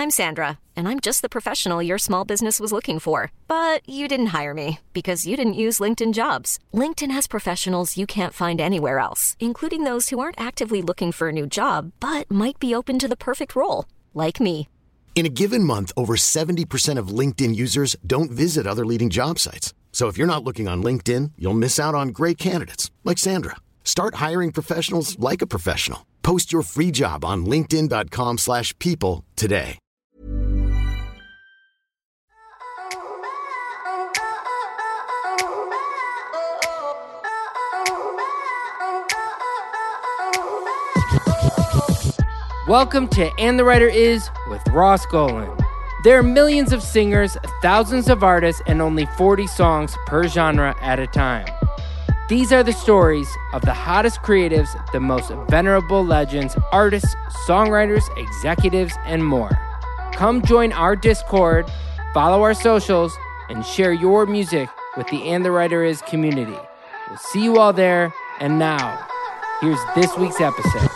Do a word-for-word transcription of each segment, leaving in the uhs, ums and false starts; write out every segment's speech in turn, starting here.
I'm Sandra, and I'm just the professional your small business was looking for. But you didn't hire me because you didn't use LinkedIn Jobs. LinkedIn has professionals you can't find anywhere else, including those who aren't actively looking for a new job, but might be open to the perfect role, like me. In a given month, over seventy percent of LinkedIn users don't visit other leading job sites. So if you're not looking on LinkedIn, you'll miss out on great candidates like Sandra. Start hiring professionals like a professional. Post your free job on linkedin.com slash people today. Welcome to And the Writer Is with Ross Golan. There are millions of singers, thousands of artists, and only forty songs per genre at a time. These are the stories of the hottest creatives, the most venerable legends, artists, songwriters, executives, and more. Come join our Discord, follow our socials, and share your music with the And the Writer Is community. We'll see you all there, and now, here's this week's episode.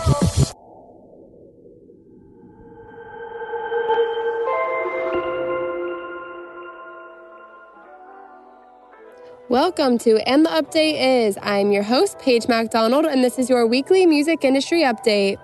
Welcome to And the Update Is. I'm your host, Paige MacDonald, and this is your weekly music industry update.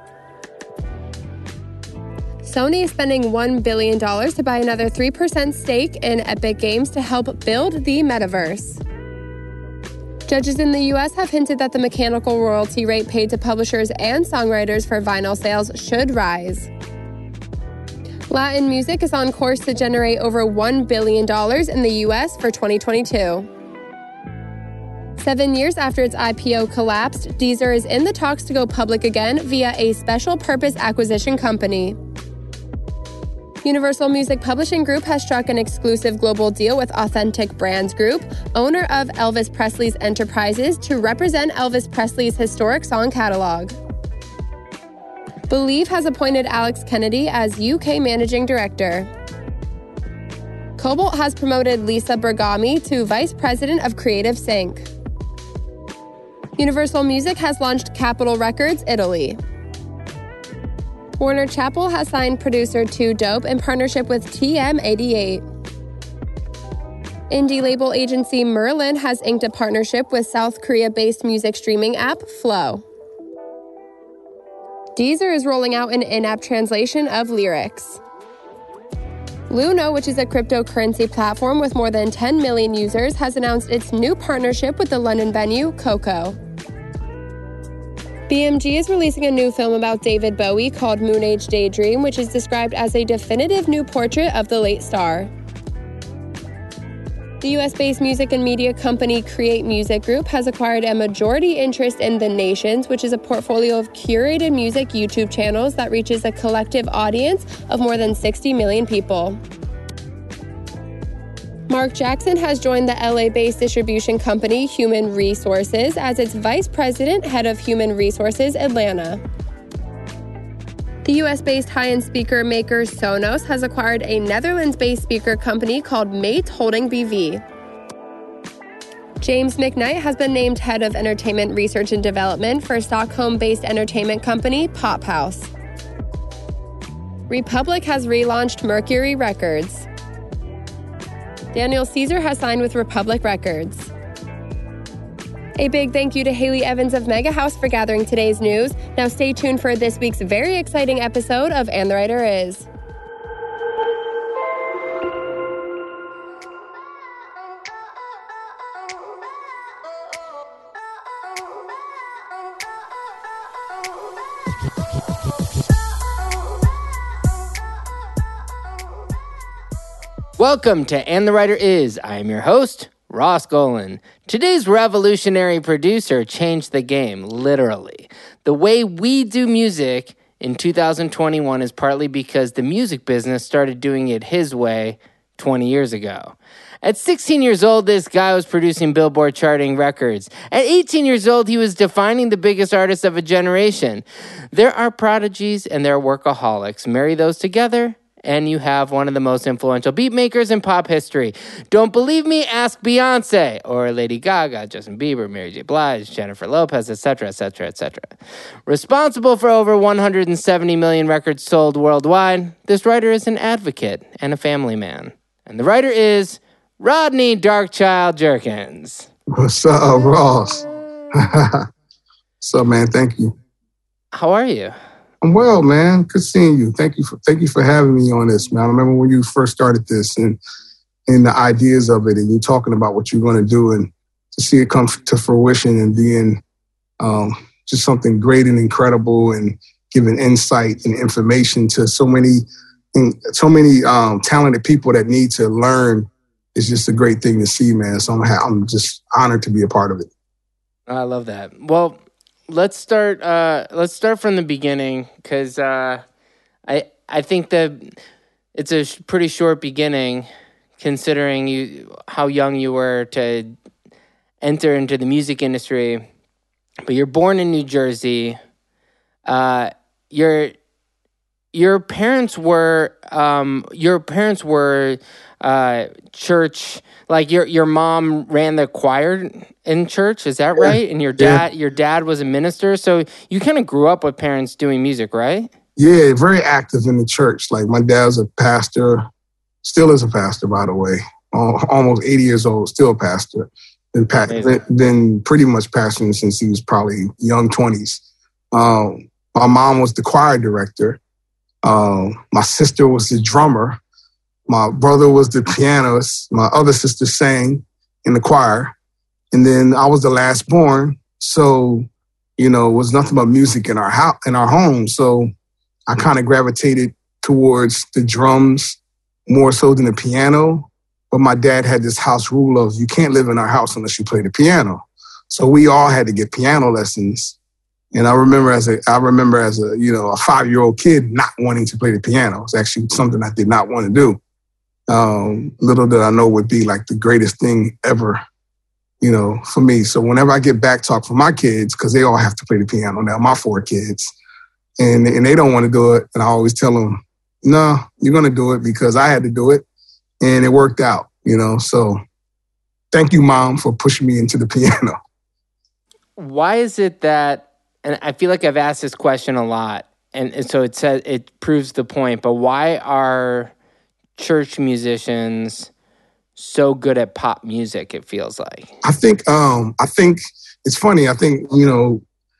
Sony is spending one billion dollars to buy another three percent stake in Epic Games to help build the metaverse. Judges in the U S have hinted that the mechanical royalty rate paid to publishers and songwriters for vinyl sales should rise. Latin music is on course to generate over one billion dollars in the U S for twenty twenty-two. Seven years after its I P O collapsed, Deezer is in the talks to go public again via a special purpose acquisition company. Universal Music Publishing Group has struck an exclusive global deal with Authentic Brands Group, owner of Elvis Presley's Enterprises, to represent Elvis Presley's historic song catalog. Believe has appointed Alex Kennedy as U K Managing Director. Cobalt has promoted Lisa Bergami to Vice President of Creative Sync. Universal Music has launched Capitol Records Italy. Warner Chappell has signed producer two Dope in partnership with T M eighty-eight. Indie label agency Merlin has inked a partnership with South Korea-based music streaming app Flow. Deezer is rolling out an in-app translation of lyrics. Luno, which is a cryptocurrency platform with more than ten million users, has announced its new partnership with the London venue Coco. B M G is releasing a new film about David Bowie called Moon Age Daydream, which is described as a definitive new portrait of the late star. The U S-based music and media company Create Music Group has acquired a majority interest in The Nations, which is a portfolio of curated music YouTube channels that reaches a collective audience of more than sixty million people. Mark Jackson has joined the L A-based distribution company Human Resources as its Vice President, Head of Human Resources, Atlanta. The U S-based high-end speaker maker Sonos has acquired a Netherlands-based speaker company called Mate Holding B V. James McKnight has been named Head of Entertainment Research and Development for Stockholm-based entertainment company Pop House. Republic has relaunched Mercury Records. Daniel Caesar has signed with Republic Records. A big thank you to Haley Evans of Mega House for gathering today's news. Now stay tuned for this week's very exciting episode of And the Writer Is. Welcome to And the Writer Is. I am your host, Ross Golan. Today's revolutionary producer changed the game, literally. The way we do music in two thousand twenty-one is partly because the music business started doing it his way twenty years ago. At sixteen years old, this guy was producing Billboard charting records. At eighteen years old, he was defining the biggest artists of a generation. There are prodigies and there are workaholics. Marry those together, and you have one of the most influential beat makers in pop history. Don't believe me? Ask Beyonce or Lady Gaga, Justin Bieber, Mary J. Blige, Jennifer Lopez, et cetera, et cetera, et cetera. Responsible for over one hundred seventy million records sold worldwide, this writer is an advocate and a family man. And the writer is Rodney Darkchild Jerkins. What's up, Ross? What's up, man? Thank you. How are you? I'm well, man. Good seeing you. Thank you for thank you for having me on this, man. I remember when you first started this and and the ideas of it, and you talking about what you're going to do, and to see it come to fruition and being um, just something great and incredible, and giving insight and information to so many so many um, talented people that need to learn. It's just a great thing to see, man. So I'm I'm just honored to be a part of it. I love that. Well, let's start. Uh, let's start from the beginning, because uh, I I think that it's a sh- pretty short beginning, considering you how young you were to enter into the music industry. But you're born in New Jersey. Uh, your your parents were um, your parents were. Uh, church, like your your mom ran the choir in church, is that right? And your dad yeah. your dad was a minister, so you kind of grew up with parents doing music, right? Yeah, very active in the church. Like my dad's a pastor, still is a pastor, by the way. Almost eighty years old, still a pastor. Been, pa- been, been pretty much pastoring since he was probably young twenties. Um, my mom was the choir director. Um, my sister was the drummer. My brother was the pianist. My other sister sang in the choir. And then I was the last born. So, you know, it was nothing but music in our house, in our home. So I kind of gravitated towards the drums more so than the piano. But my dad had this house rule of you can't live in our house unless you play the piano. So we all had to get piano lessons. And I remember as a, I remember as a, you know, a five-year-old kid not wanting to play the piano. It's actually something I did not want to do. Um, little did I know would be like the greatest thing ever, you know, for me. So whenever I get back talk for my kids, because they all have to play the piano now, my four kids, and, and they don't want to do it. And I always tell them, no, you're going to do it because I had to do it. And it worked out, you know. So thank you, Mom, for pushing me into the piano. Why is it that, and I feel like I've asked this question a lot, and, and so it says it proves the point, but why are church musicians so good at pop music, it feels like? I think um, I think it's funny. I think, you know,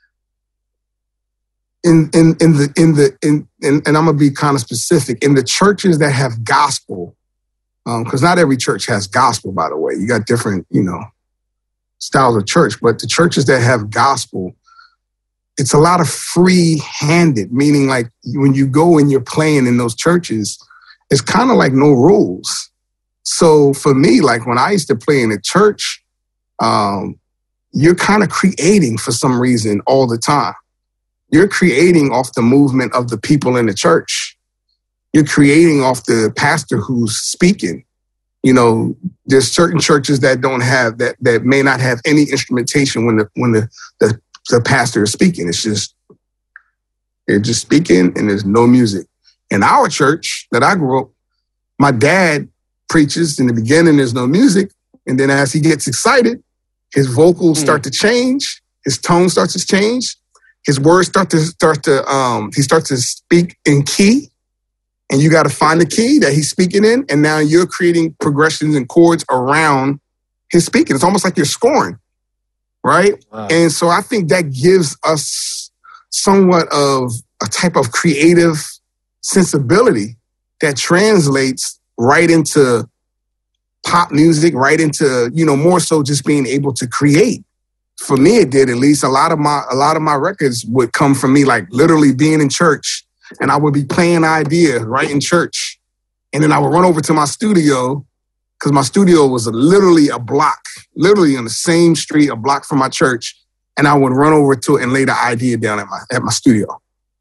in in in the in the in, in and I'm gonna be kind of specific, in the churches that have gospel, because um, not every church has gospel, by the way. You got different, you know, styles of church, but the churches that have gospel, it's a lot of free-handed, meaning like when you go and you're playing in those churches, it's kind of like no rules. So for me, like when I used to play in a church, um, you're kind of creating for some reason all the time. You're creating off the movement of the people in the church. You're creating off the pastor who's speaking. You know, there's certain churches that don't have that, that may not have any instrumentation when the when the, the, the pastor is speaking. It's just, they're just speaking and there's no music. In our church that I grew up, my dad preaches. In the beginning, there's no music. And then as he gets excited, his vocals mm. start to change. His tone starts to change. His words start to start to, um, he starts to speak in key. And you got to find the key that he's speaking in. And now you're creating progressions and chords around his speaking. It's almost like you're scoring, right? Wow. And so I think that gives us somewhat of a type of creative sensibility that translates right into pop music, right into, you know, more so just being able to create. For me, it did. At least a lot of my a lot of my records would come from me, like literally being in church, and I would be playing ideas right in church, and then I would run over to my studio because my studio was literally a block, literally on the same street, a block from my church, and I would run over to it and lay the idea down at my at my studio.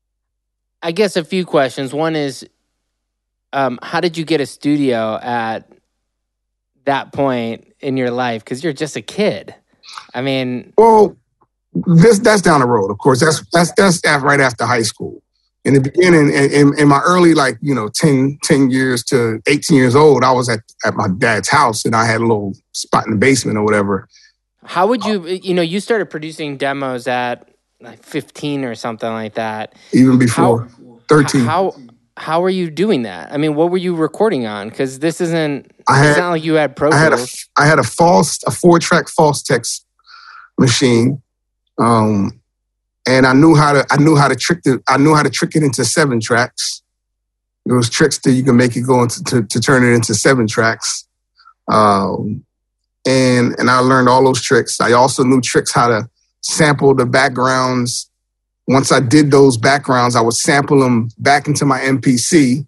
I guess a few questions. One is, um, how did you get a studio at that point in your life? Because you're just a kid. I mean, well, this that's down the road. Of course, that's that's that's right after high school. In the beginning, in, in, in my early, like, you know, ten, ten years to eighteen years old, I was at, at my dad's house and I had a little spot in the basement or whatever. How would you, you know, you started producing demos at like fifteen or something like that. Even before, how, thirteen. How how were you doing that? I mean, what were you recording on? Because this isn't, I had, it's not like you had Pro I had Tools. a, I had a false, a four-track false text machine. Um, And I knew how to I knew how to trick the I knew how to trick it into seven tracks. There was tricks that you can make it go into to, to turn it into seven tracks. Um, and and I learned all those tricks. I also knew tricks how to sample the backgrounds. Once I did those backgrounds, I would sample them back into my M P C,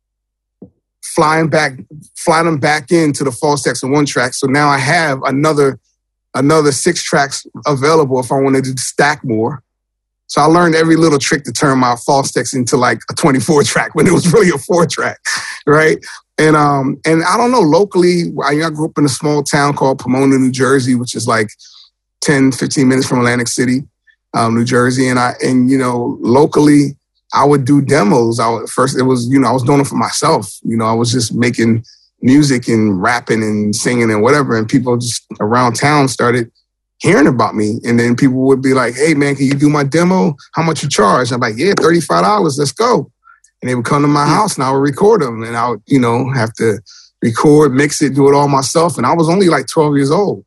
flying back, fly them back into the false text in one track. So now I have another another six tracks available if I wanted to stack more. So I learned every little trick to turn my false text into like a twenty-four track when it was really a four track, right? And um and I don't know, locally, I, I grew up in a small town called Pomona, New Jersey, which is like ten, fifteen minutes from Atlantic City, um, New Jersey. And I and you know, locally, I would do demos. I would, first it was, you know, I was doing it for myself. You know, I was just making music and rapping and singing and whatever. And people just around town started hearing about me. And then people would be like, hey, man, can you do my demo? How much you charge? I'm like, yeah, thirty-five dollars. Let's go. And they would come to my house and I would record them. And I would, you know, have to record, mix it, do it all myself. And I was only like twelve years old.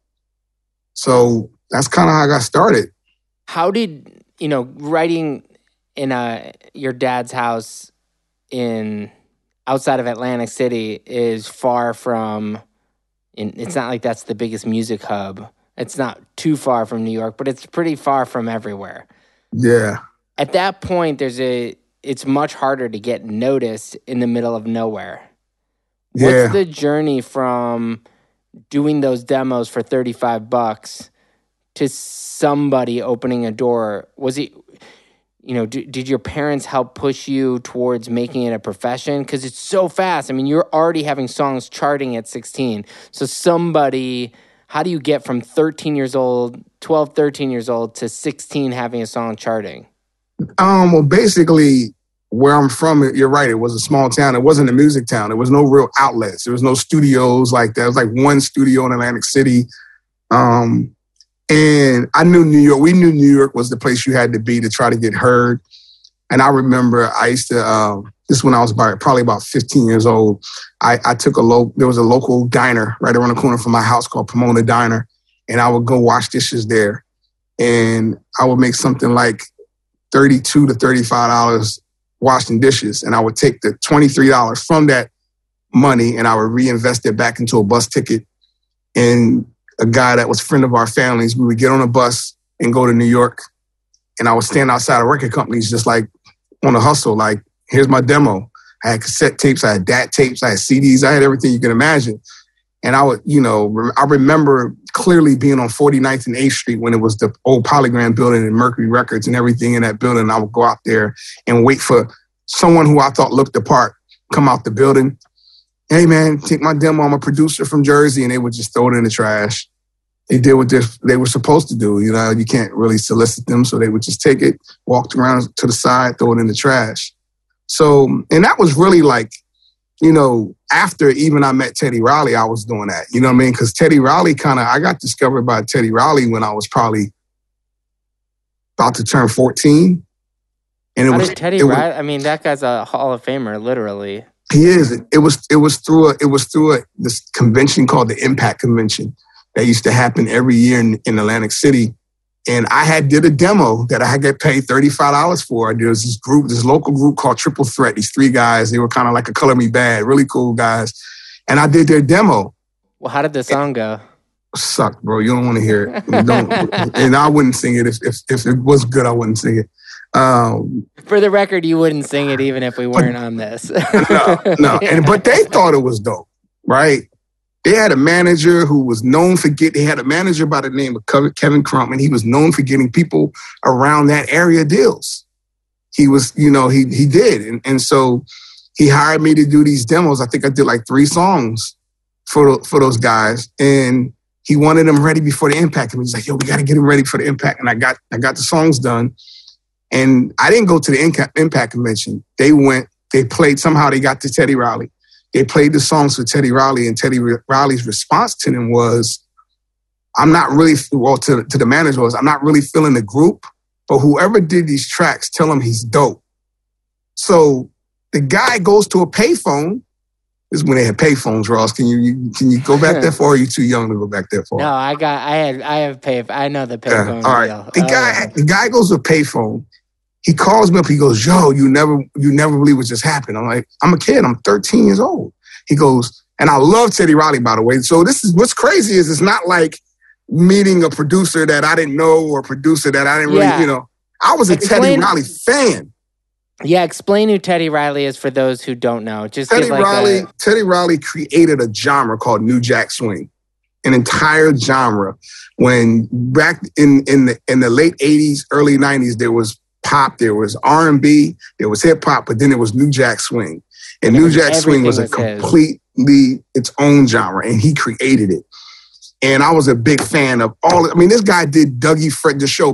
So that's kind of how I got started. How did, you know, writing in a, your dad's house in outside of Atlantic City is far from, in, it's not like that's the biggest music hub. It's not too far from New York, but it's pretty far from everywhere. Yeah. At that point, there's a, it's much harder to get noticed in the middle of nowhere. Yeah. What's the journey from doing those demos for thirty-five bucks to somebody opening a door? Was it, you know, d- did your parents help push you towards making it a profession? Because it's so fast. I mean, you're already having songs charting at sixteen. So somebody, how do you get from thirteen years old, twelve, thirteen years old to sixteen having a song charting? Um, well, basically, where I'm from, you're right, it was a small town. It wasn't a music town. There was no real outlets. There was no studios like that. It was like one studio in Atlantic City. Um, and I knew New York. We knew New York was the place you had to be to try to get heard. And I remember I used to, uh, this is when I was about, probably about fifteen years old. I, I took a local, there was a local diner right around the corner from my house called Pomona Diner. And I would go wash dishes there. And I would make something like thirty-two to thirty-five dollars washing dishes. And I would take the twenty-three dollars from that money and I would reinvest it back into a bus ticket. And a guy that was a friend of our families, we would get on a bus and go to New York. And I would stand outside of record companies just like on a hustle, like, here's my demo. I had cassette tapes, I had D A T tapes, I had C Ds, I had everything you can imagine. And I would, you know, I remember clearly being on forty-ninth and eighth Street when it was the old Polygram building and Mercury Records and everything in that building. I would go out there and wait for someone who I thought looked the part come out the building. Hey, man, take my demo. I'm a producer from Jersey. And they would just throw it in the trash. They did what they were supposed to do. You know, you can't really solicit them. So they would just take it, walk around to the side, throw it in the trash. So, and that was really like, you know, after even I met Teddy Riley, I was doing that. You know what I mean? Because Teddy Riley kind of, I got discovered by Teddy Riley when I was probably about to turn fourteen. And it How was did Teddy it was, Riley? I mean, that guy's a Hall of Famer, literally. He is. It was. It was through. A, it was through a, this convention called the Impact Convention that used to happen every year in, in Atlantic City. And I had did a demo that I had get paid thirty-five dollars for. There was this group, this local group called Triple Threat. These three guys, they were kind of like a Color Me Bad, really cool guys. And I did their demo. Well, how did the song go? Sucked, bro. You don't want to hear it. Don't, and I wouldn't sing it. If, if if it was good, I wouldn't sing it. Um, For the record, you wouldn't sing it even if we weren't on this. no, no. And, but they thought it was dope, right? They had a manager who was known for get. They had a manager by the name of Kevin Crump, and he was known for getting people around that area deals. He was, you know, he he did, and and so he hired me to do these demos. I think I did like three songs for for those guys, and he wanted them ready before the Impact. And he was like, "Yo, we got to get them ready for the Impact." And I got I got the songs done, And I didn't go to the Impact Convention. They went, they played, somehow they got to Teddy Riley. They played the songs for Teddy Riley, and Teddy Riley's response to them was, I'm not really, well, to, to the manager was, I'm not really feeling the group, but whoever did these tracks, tell him he's dope. So the guy goes to a payphone. This is when they had payphones, Ross. Can you, you can you go back that far, or are you too young to go back that far? No, I got, I had, I have pay, I know the payphone. Yeah, all right. Deal. The guy, oh. the guy goes to a payphone. He calls me up. He goes, yo, you never, you never believe what just happened. I'm like, I'm a kid. I'm thirteen years old. He goes, and I love Teddy Riley, by the way. So this is, what's crazy is it's not like meeting a producer that I didn't know or a producer that I didn't really, yeah. you know. I was a Explain, Teddy Riley fan. Yeah, explain who Teddy Riley is for those who don't know. Just Teddy give like Riley, a... Teddy Riley created a genre called New Jack Swing, an entire genre. When back in, in the in the late eighties, early nineties, there was pop, there was R and B, there was hip hop, but then there was New Jack Swing. And, and New Jack Swing was a was completely his. its own genre, and he created it. And I was a big fan of all. I mean, this guy did Dougie Fred the show,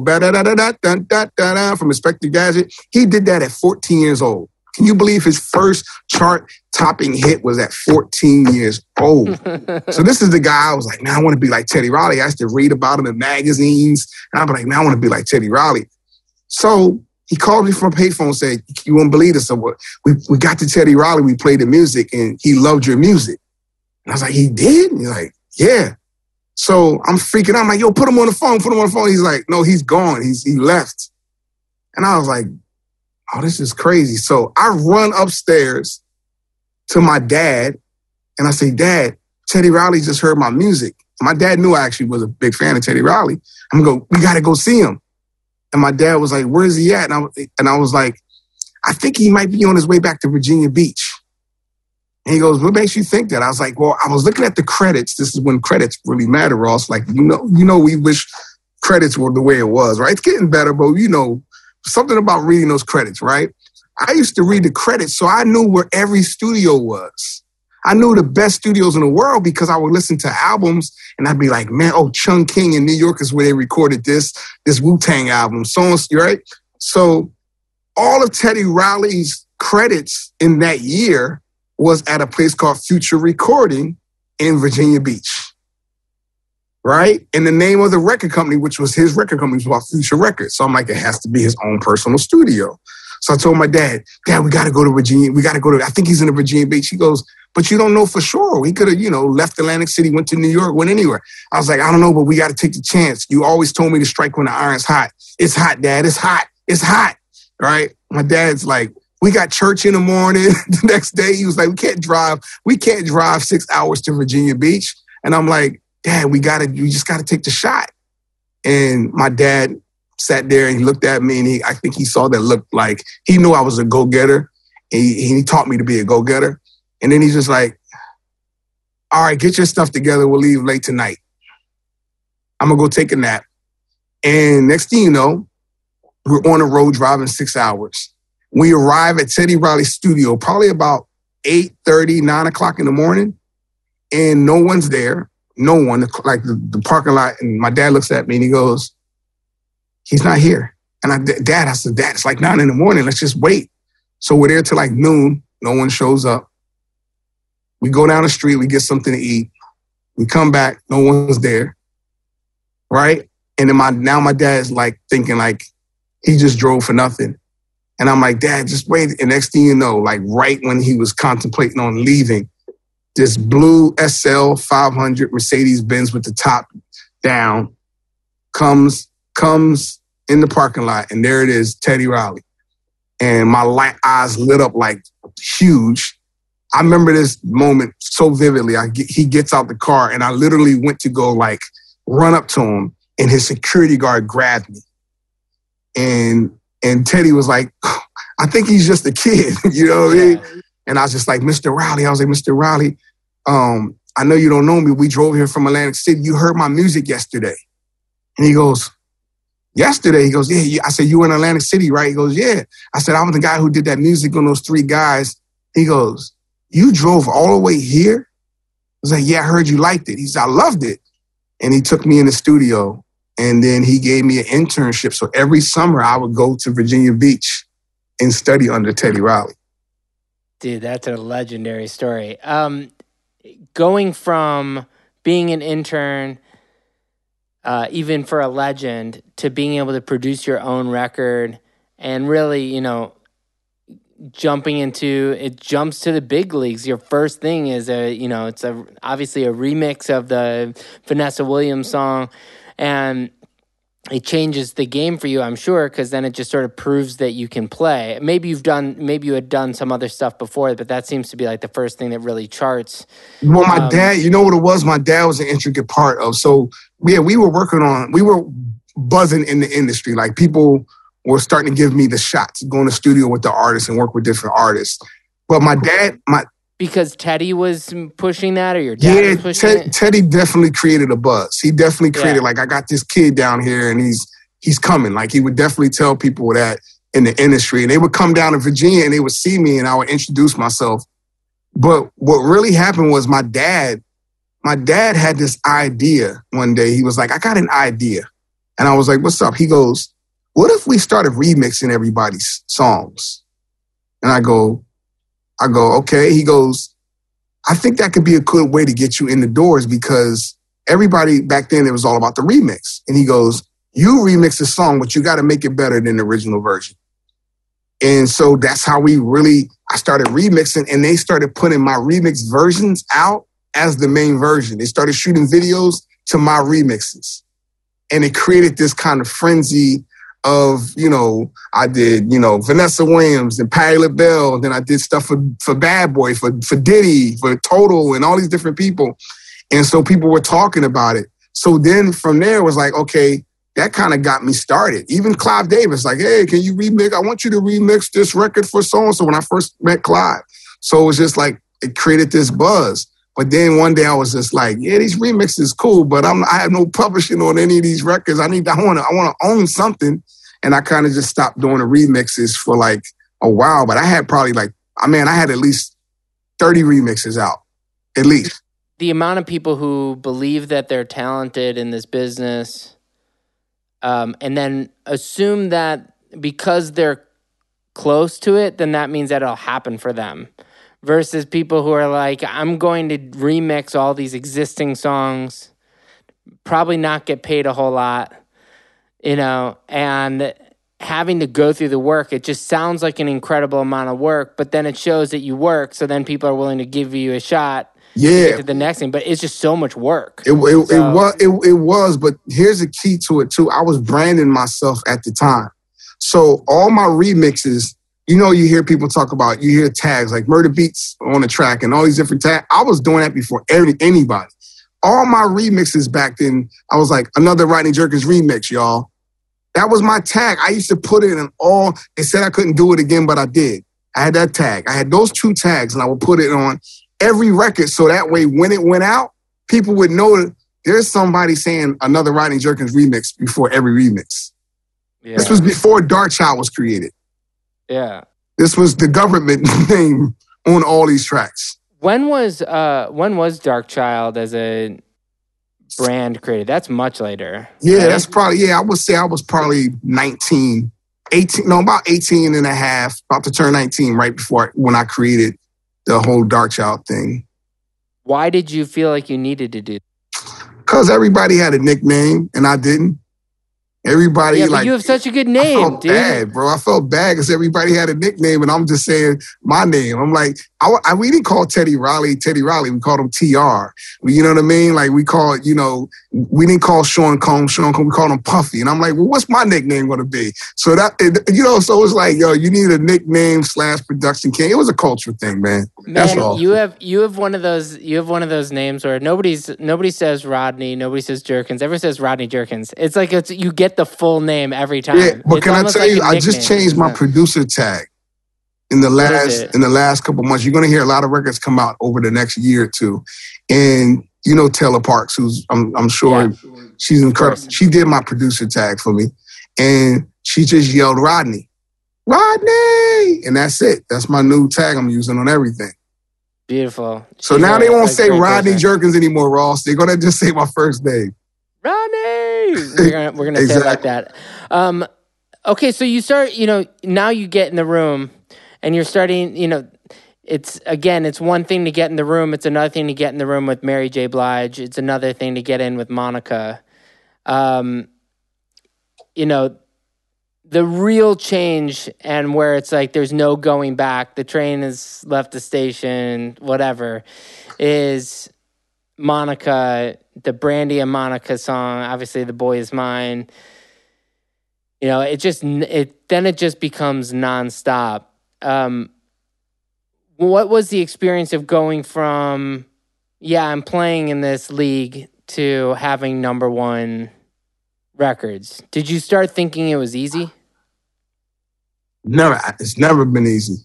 from Inspector Gadget. He did that at fourteen years old. Can you believe his first chart-topping hit was at fourteen years old? So this is the guy I was like, man, I want to be like Teddy Riley. I used to read about him in magazines, and I'd be like, man, I want to be like Teddy Riley. So he called me from a payphone and said, you won't believe this. So we, we got to Teddy Riley, we played the music, and he loved your music. And I was like, he did? And he's like, yeah. So I'm freaking out. I'm like, yo, put him on the phone, put him on the phone. He's like, no, he's gone. He's he left. And I was like, oh, this is crazy. So I run upstairs to my dad, and I say, Dad, Teddy Riley just heard my music. My dad knew I actually was a big fan of Teddy Riley. I'm going to go, we got to go see him. And my dad was like, where's he at? And I, and I was like, I think he might be on his way back to Virginia Beach. And he goes, what makes you think that? I was like, well, I was looking at the credits. This is when credits really matter, Ross. Like, you know, you know, we wish credits were the way it was, right? It's getting better, but you know, something about reading those credits, right? I used to read the credits, so I knew where every studio was. I knew the best studios in the world because I would listen to albums and I'd be like, man, oh, Chung King in New York is where they recorded this, this Wu-Tang album. So on, right? So all of Teddy Riley's credits in that year was at a place called Future Recording in Virginia Beach, right? And the name of the record company, which was his record company, was called Future Records. So I'm like, it has to be his own personal studio. So I told my dad, Dad, we got to go to Virginia. We got to go to, I think he's in the Virginia Beach. He goes, but you don't know for sure. He could have, you know, left Atlantic City, went to New York, went anywhere. I was like, I don't know, but we got to take the chance. You always told me to strike when the iron's hot. It's hot, Dad. It's hot. It's hot. Right? My dad's like, we got church in the morning. The next day, he was like, we can't drive. We can't drive six hours to Virginia Beach. And I'm like, Dad, we got to, you just got to take the shot. And my dad sat there and he looked at me and he, I think he saw that look like, he knew I was a go-getter. And he, he taught me to be a go-getter. And then he's just like, all right, get your stuff together. We'll leave late tonight. I'm going to go take a nap. And next thing you know, we're on the road driving six hours. We arrive at Teddy Riley's studio probably about eight thirty, nine o'clock in the morning. And no one's there. No one, like the, the parking lot. And my dad looks at me and he goes, he's not here. And I, Dad, I said, Dad, it's like nine in the morning. Let's just wait. So we're there till like noon. No one shows up. We go down the street. We get something to eat. We come back. No one's there. Right? And then my now my dad's like thinking like he just drove for nothing. And I'm like, Dad, just wait. And next thing you know, like right when he was contemplating on leaving, this blue S L five hundred Mercedes-Benz with the top down comes, comes in the parking lot. And there it is, Teddy Riley. And my light eyes lit up like huge. I remember this moment so vividly. I get, he gets out the car and I literally went to go like run up to him and his security guard grabbed me. And and Teddy was like, I think he's just a kid, you know what I mean? And I was just like, Mister Riley. I was like, Mister Riley, um, I know you don't know me. We drove here from Atlantic City. You heard my music yesterday. And he goes, yesterday? He goes, yeah, yeah. I said, you were in Atlantic City, right? He goes, yeah. I said, I was the guy who did that music on those three guys. He goes, you drove all the way here? I was like, yeah, I heard you liked it. He said, I loved it. And he took me in the studio And then he gave me an internship. So every summer I would go to Virginia Beach and study under Teddy Riley. Dude, that's a legendary story. Um, going from being an intern, uh, even for a legend, to being able to produce your own record and really, you know, jumping into, it jumps to the big leagues. Your first thing is a, you know, it's a obviously a remix of the Vanessa Williams song, and it changes the game for you, I'm sure, because then it just sort of proves that you can play. Maybe you've done, maybe you had done some other stuff before, but that seems to be like the first thing that really charts. Well, my um, dad, you know what it was? My dad was an intricate part of, so yeah, we were working on, we were buzzing in the industry. Like people were starting to give me the shots, go in the studio with the artists and work with different artists. But my dad, my Because Teddy was pushing that, or your dad yeah, was pushing Ted, it? Teddy definitely created a buzz. He definitely created, Yeah. like, I got this kid down here and he's he's coming. Like, he would definitely tell people that in the industry. And they would come down to Virginia and they would see me and I would introduce myself. But what really happened was my dad, my dad had this idea one day. He was like, I got an idea. And I was like, what's up? He goes, what if we started remixing everybody's songs? And I go, I go, okay. He goes, I think that could be a good way to get you in the doors because everybody back then, it was all about the remix. And he goes, you remix the song, but you got to make it better than the original version. And so that's how we really, I started remixing and they started putting my remix versions out as the main version. They started shooting videos to my remixes. And it created this kind of frenzy of, you know, I did, you know, Vanessa Williams and Patti LaBelle. And then I did stuff for, for Bad Boy, for, for Diddy, for Total, and all these different people. And so people were talking about it. So then from there it was like, okay, that kind of got me started. Even Clive Davis, like, hey, can you remix? I want you to remix this record for so-and-so when I first met Clive. So it was just like, it created this buzz. But then one day I was just like, yeah, these remixes cool, but I'm, I have no publishing on any of these records. I need, I want to, I want to own something. And I kind of just stopped doing the remixes for like a while. But I had probably like, I mean, I had at least thirty remixes out, at least. The amount of people who believe that they're talented in this business, um, and then assume that because they're close to it, then that means that it'll happen for them. Versus people who are like, I'm going to remix all these existing songs, probably not get paid a whole lot, you know, and having to go through the work. It just sounds like an incredible amount of work, but then it shows that you work, so then people are willing to give you a shot. Yeah, to get to the next thing, but it's just so much work. It, it, so, it was, it, it was, but here's the key to it too. I was branding myself at the time, so all my remixes. You know, you hear people talk about, you hear tags like Murder Beats on the track and all these different tags. I was doing that before every, anybody. All my remixes back then, I was like, another Rodney Jerkins remix, y'all. That was my tag. I used to put it in all, they said I couldn't do it again, but I did. I had that tag. I had those two tags and I would put it on every record. So that way, when it went out, people would know that there's somebody saying another Rodney Jerkins remix before every remix. Yeah. This was before Darkchild was created. Yeah. This was the government name on all these tracks. When was uh when was Darkchild as a brand created? That's much later. Yeah, right? that's probably, yeah, I would say I was probably nineteen, eighteen, no, about eighteen and a half, about to turn nineteen right before, when I created the whole Darkchild thing. Why did you feel like you needed to do that? Because everybody had a nickname and I didn't. Everybody, yeah, but like, you have such a good name, I felt dude. bad, bro. I felt bad because everybody had a nickname and I'm just saying my name. I'm like, I, I, we didn't call Teddy Riley Teddy Riley. We called him T R. You know what I mean? Like, we called, you know, we didn't call Sean Combs Sean Combs. We called him Puffy. And I'm like, well, what's my nickname going to be? So that, it, you know, so it was like, yo, you need a nickname slash production king. It was a culture thing, man. Man, That's all. you have you have one of those you have one of those names where nobody's nobody says Rodney, nobody says Jerkins, everyone says Rodney Jerkins. It's like it's you get the full name every time. Yeah, but it's can I tell like you, I just changed my producer tag in the last in the last couple months. You're gonna hear a lot of records come out over the next year or two. And you know Taylor Parks, who's I'm I'm sure yeah. she's incredible. She did my producer tag for me. And she just yelled Rodney. Rodney! And that's it. That's my new tag I'm using on everything. Beautiful. So She's now a, they won't say Rodney person. Jerkins anymore, Ross. They're going to just say my first name. Rodney! we're gonna we're gonna exactly. say it like that. Um, okay, so you start. You know, now you get in the room, and you're starting. You know, it's again, it's one thing to get in the room. It's another thing to get in the room with Mary J. Blige. It's another thing to get in with Monica. Um, you know, the real change and where it's like there's no going back. The train has left the station. Whatever is. Monica, the Brandy and Monica song, obviously The Boy Is Mine. You know, it just, it then it just becomes nonstop. Um, what was the experience of going from, yeah, I'm playing in this league to having number one records? Did you start thinking it was easy? Never. It's never been easy.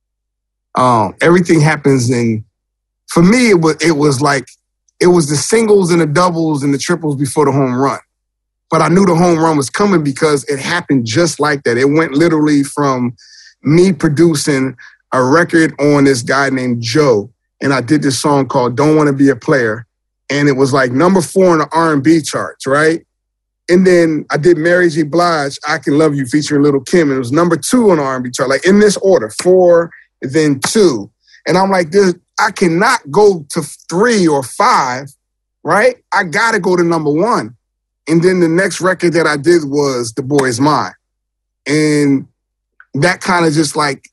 Um, everything happens in, for me, it was, it was like, it was the singles and the doubles and the triples before the home run. But I knew the home run was coming because it happened just like that. It went literally from me producing a record on this guy named Joe, and I did this song called Don't Want to Be a Player, and it was like number four in the R and B charts, right? And then I did Mary J. Blige, I Can Love You, featuring Little Kim, and it was number two on the R and B chart, like in this order, four, then two. And I'm like, this, I cannot go to three or five, right? I got to go to number one. And then the next record that I did was The Boy Is Mine. And that kind of just like,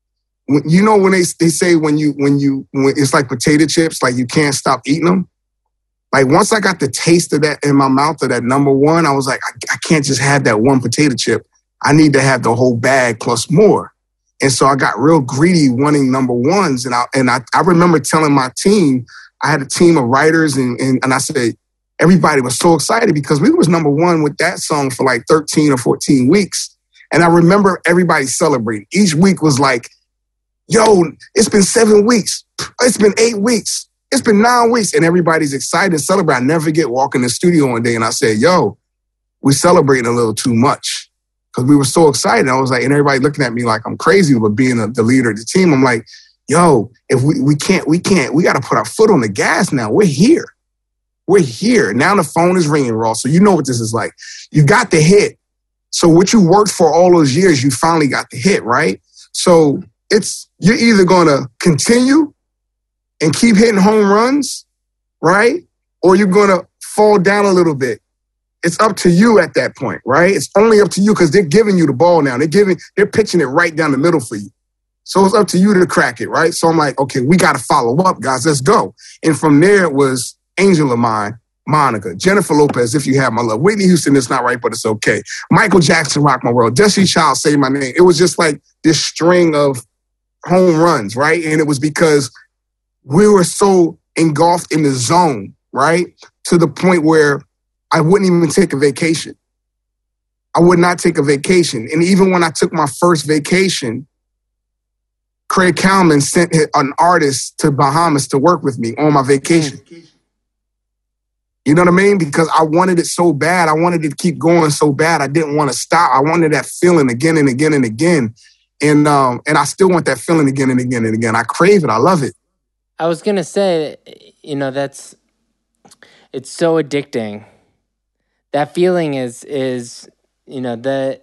you know, when they they say when you, when you, when it's like potato chips, like you can't stop eating them. Like once I got the taste of that in my mouth of that number one, I was like, I, I can't just have that one potato chip. I need to have the whole bag plus more. And so I got real greedy wanting number ones. And I and I, I remember telling my team, I had a team of writers, and, and, and I said, everybody was so excited because we was number one with that song for like thirteen or fourteen weeks. And I remember everybody celebrating. Each week was like, yo, it's been seven weeks. It's been eight weeks. It's been nine weeks. And everybody's excited and celebrate. I never forget walking in the studio one day and I said, yo, we're celebrating a little too much. Because we were so excited. I was like, and everybody looking at me like I'm crazy, but being a, the leader of the team, I'm like, yo, if we, we can't, we can't, we got to put our foot on the gas now. We're here. We're here. Now the phone is ringing, Ross. So you know what this is like. You got the hit. So what you worked for all those years, you finally got the hit, right? So it's, you're either going to continue and keep hitting home runs, right? Or you're going to fall down a little bit. It's up to you at that point, right? It's only up to you because they're giving you the ball now. They're giving, they're pitching it right down the middle for you. So it's up to you to crack it, right? So I'm like, okay, we got to follow up, guys. Let's go. And from there, it was Angel of Mine, Monica, Jennifer Lopez, If You Have My Love, Whitney Houston, It's Not Right, But It's Okay, Michael Jackson, Rock My World, Destiny Child, Say My Name. It was just like this string of home runs, right? And it was because we were so engulfed in the zone, right? To the point where I wouldn't even take a vacation. I would not take a vacation. And even when I took my first vacation, Craig Kallman sent an artist to Bahamas to work with me on my vacation. You know what I mean? Because I wanted it so bad. I wanted it to keep going so bad. I didn't want to stop. I wanted that feeling again and again and again. And um, and I still want that feeling again and again and again. I crave it. I love it. I was going to say, you know, that's, it's so addicting. That feeling is, is, you know, the,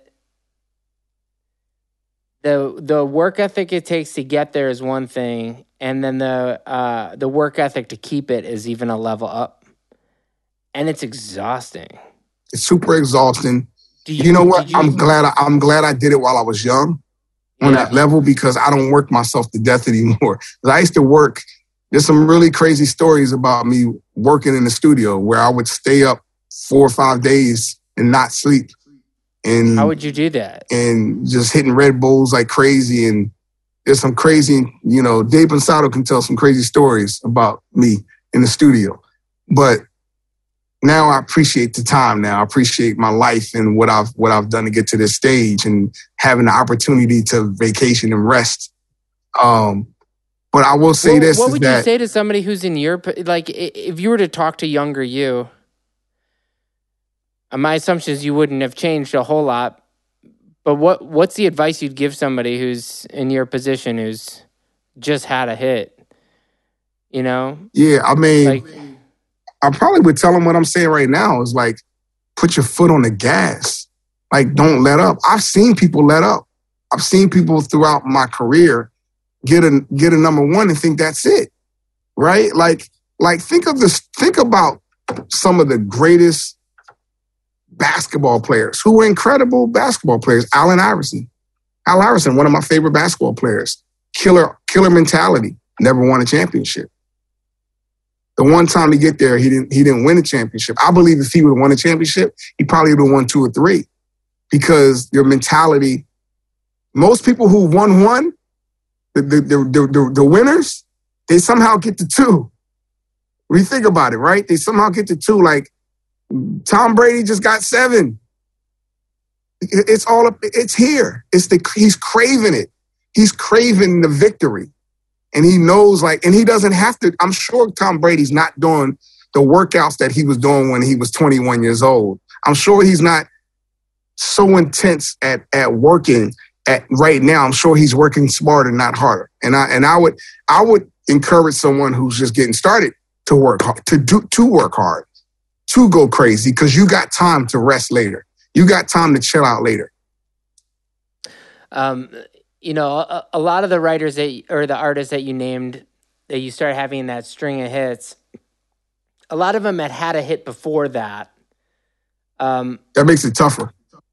the, the work ethic it takes to get there is one thing. And then the, uh, the work ethic to keep it is even a level up. And it's exhausting. It's super exhausting. You, you know what? You, I'm glad I, I'm glad I did it while I was young on yeah. that level because I don't work myself to death anymore. I used to work. There's some really crazy stories about me working in the studio where I would stay up four or five days and not sleep. And how would you do that? And just hitting Red Bulls like crazy. And there's some crazy, you know, Dave Pensado can tell some crazy stories about me in the studio. But now I appreciate the time now. I appreciate my life and what I've what I've done to get to this stage and having the opportunity to vacation and rest. Um, but I will say what, this. What is would that, you say to somebody who's in your, like, if you were to talk to younger you, my assumption is you wouldn't have changed a whole lot, but what what's the advice you'd give somebody who's in your position who's just had a hit, you know? Yeah, I mean... Like, I probably would tell them what I'm saying right now is like, put your foot on the gas. Like, don't let up. I've seen people let up. I've seen people throughout my career get a get a number one and think that's it, right? Like, like think of this. Think about some of the greatest basketball players who were incredible basketball players. Allen Iverson, Al Iverson, one of my favorite basketball players. Killer, killer mentality. Never won a championship. The one time he get there, he didn't he didn't win a championship. I believe if he would have won a championship, he probably would have won two or three, because your mentality. Most people who won one, the the the, the, the winners, they somehow get to two. When you think about it, right? They somehow get to two. Like Tom Brady just got seven. It's all up. It's here. It's the he's craving it. He's craving the victory. And he knows, like, and he doesn't have to. I'm sure Tom Brady's not doing the workouts that he was doing when he was twenty-one years old. I'm sure he's not so intense at, at working at right now. I'm sure he's working smarter, not harder. And I and I would I would encourage someone who's just getting started to work hard, to do to work hard, to go crazy, because you got time to rest later. You got time to chill out later. Um. You know, a, a lot of the writers that, or the artists that you named, that you started having that string of hits, a lot of them had had a hit before that. Um, that makes it tougher.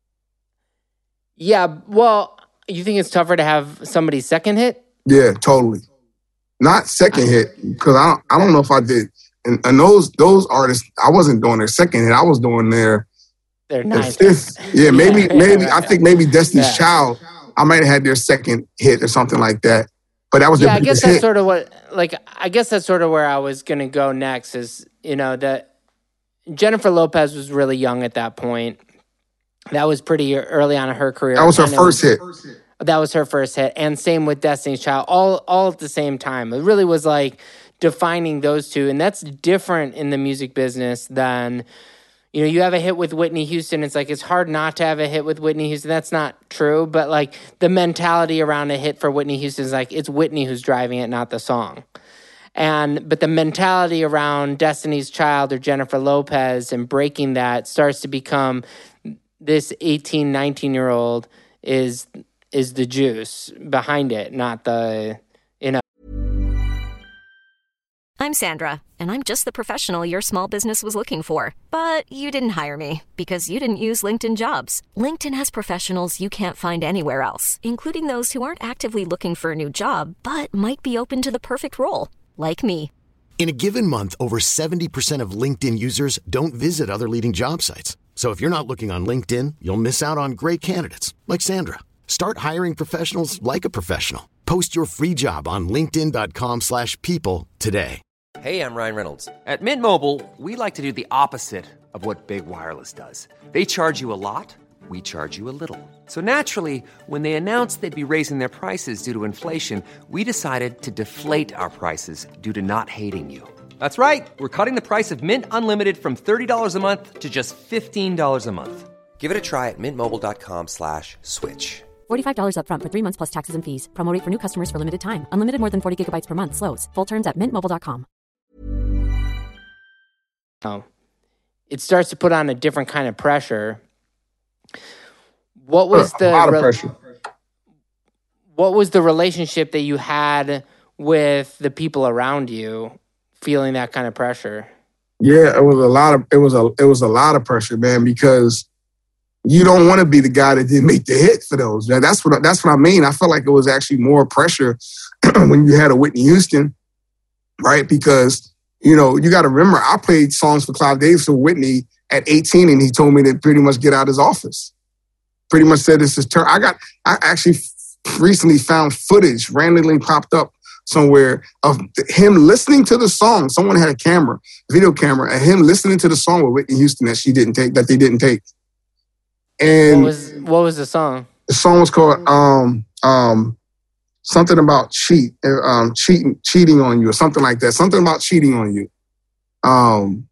Yeah, well, you think it's tougher to have somebody's second hit? Yeah, totally. Not second hit, because I don't, I don't know if I did. And, and those those artists, I wasn't doing their second hit. I was doing their, their, their fifth. Yeah, maybe, yeah, maybe right. I think maybe Destiny's yeah. Child. I might have had their second hit or something like that. But that was yeah, their I guess biggest that's hit. sort of what, like, I guess that's sort of where I was going to go next is, you know, that Jennifer Lopez was really young at that point. That was pretty early on in her career. That was her and first was, hit. That was her first hit. And same with Destiny's Child, all, all at the same time. It really was like defining those two. And that's different in the music business than, you know, you have a hit with Whitney Houston. It's like, it's hard not to have a hit with Whitney Houston. That's not true. But like the mentality around a hit for Whitney Houston is like, it's Whitney who's driving it, not the song. And, but the mentality around Destiny's Child or Jennifer Lopez and breaking that starts to become this eighteen, nineteen year old is, is the juice behind it, not the, you know. I'm Sandra, and I'm just the professional your small business was looking for. But you didn't hire me because you didn't use LinkedIn Jobs. LinkedIn has professionals you can't find anywhere else, including those who aren't actively looking for a new job, but might be open to the perfect role, like me. In a given month, over seventy percent of LinkedIn users don't visit other leading job sites. So if you're not looking on LinkedIn, you'll miss out on great candidates like Sandra. Start hiring professionals like a professional. Post your free job on linkedin dot com slash people today. Hey, I'm Ryan Reynolds. At Mint Mobile, we like to do the opposite of what Big Wireless does. They charge you a lot, we charge you a little. So naturally, when they announced they'd be raising their prices due to inflation, we decided to deflate our prices due to not hating you. That's right. We're cutting the price of Mint Unlimited from thirty dollars a month to just fifteen dollars a month. Give it a try at mintmobile.com slash switch. forty-five dollars up front for three months plus taxes and fees. Promo rate for new customers for limited time. Unlimited more than forty gigabytes per month. Slows full terms at mint mobile dot com. Oh, it starts to put on a different kind of pressure. What was the a lot of re- pressure? What was the relationship that you had with the people around you, feeling that kind of pressure? Yeah, it was a lot of it was a it was a lot of pressure, man, because you don't want to be the guy that didn't make the hit for those. That's what that's what I mean. I felt like it was actually more pressure when you had a Whitney Houston, right? Because you know, you got to remember, I played songs for Clive Davis for Whitney at eighteen, and he told me to pretty much get out of his office. Pretty much said this is turn. I got, I actually recently found footage, randomly popped up somewhere, of him listening to the song. Someone had a camera, video camera, and him listening to the song with Whitney Houston that she didn't take, that they didn't take. And what was what was the song? The song was called um um. Something about cheat, um, cheating, cheating on you, or something like that. Something about cheating on you, um,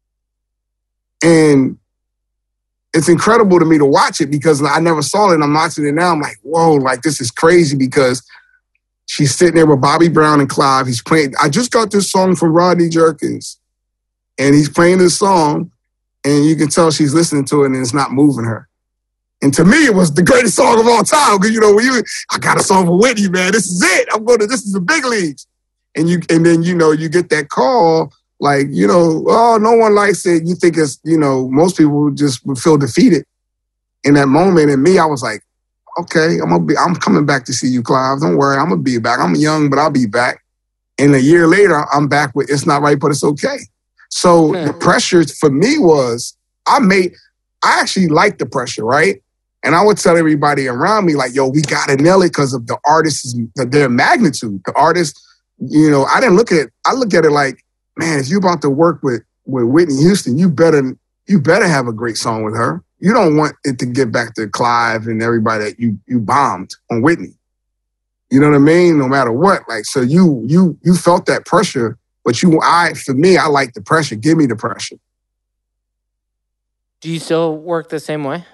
and it's incredible to me to watch it because I never saw it. And I'm watching it now. I'm like, whoa, like this is crazy because she's sitting there with Bobby Brown and Clive. He's playing. I just got this song from Rodney Jerkins, and he's playing this song, and you can tell she's listening to it and it's not moving her. And to me, it was the greatest song of all time. Because, you know, when you, I got a song for Whitney, man. This is it. I'm going to, this is the big leagues. And you, and then, you know, you get that call, like, you know, oh, no one likes it. You think it's, you know, most people just would feel defeated in that moment. And me, I was like, okay, I'm gonna be, I'm coming back to see you, Clive. Don't worry, I'm gonna be back. I'm young, but I'll be back. And a year later, I'm back with It's Not Right, But It's Okay. So the pressure for me was, I made, I actually liked the pressure, right? And I would tell everybody around me, like, yo, we got to nail it because of the artists, their magnitude. The artists, you know, I didn't look at it. I look at it like, man, if you're about to work with, with Whitney Houston, you better, you better have a great song with her. You don't want it to get back to Clive and everybody that you you bombed on Whitney. You know what I mean? No matter what. Like, so you you you felt that pressure, but you, I, for me, I like the pressure. Give me the pressure. Do you still work the same way?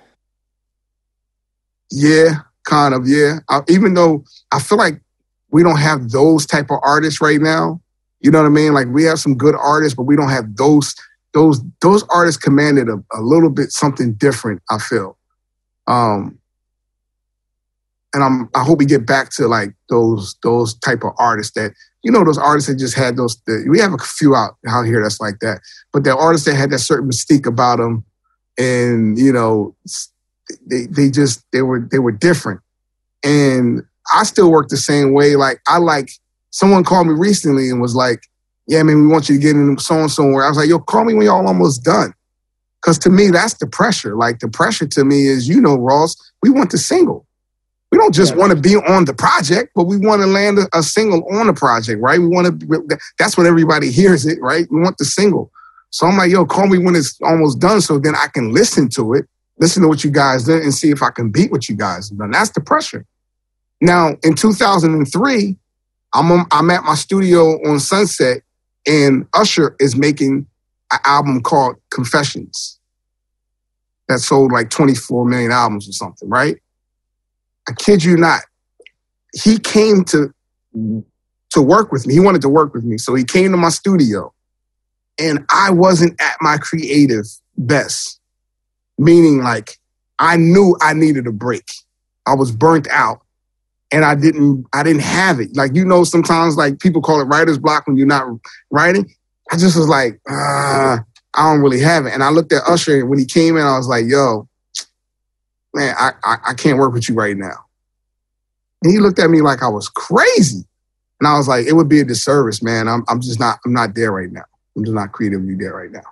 Yeah, kind of, yeah. I, even though I feel like we don't have those type of artists right now. You know what I mean? Like, we have some good artists, but we don't have those, those, those artists commanded a, a little bit something different, I feel. Um, and I'm, I hope we get back to like those, those type of artists that, you know, those artists that just had those, the, we have a few out, out here that's like that, but the artists that had that certain mystique about them and, you know, They they just they were they were different, and I still work the same way. Like, I like, someone called me recently and was like, "Yeah, man, we want you to get in so and somewhere." I was like, "Yo, call me when y'all almost done," because to me that's the pressure. Like, the pressure to me is, you know, Ross, we want the single. We don't just yeah. want to be on the project, but we want to land a, a single on the project, right? We want to. That's when everybody hears it, right? We want the single. So I'm like, "Yo, call me when it's almost done, so then I can listen to it." Listen to what you guys did and see if I can beat what you guys have done. That's the pressure. Now, in two thousand three, I'm on, I'm at my studio on Sunset, and Usher is making an album called Confessions that sold like twenty-four million albums or something, right? I kid you not. He came to, to work with me. He wanted to work with me. So he came to my studio, and I wasn't at my creative best. Meaning, like, I knew I needed a break. I was burnt out, and I didn't I didn't have it. Like, you know, sometimes, like, people call it writer's block when you're not writing. I just was like, uh, I don't really have it. And I looked at Usher, and when he came in, I was like, yo, man, I, I, I can't work with you right now. And he looked at me like I was crazy. And I was like, it would be a disservice, man. I'm I'm just not, I'm not there right now. I'm just not creatively there right now.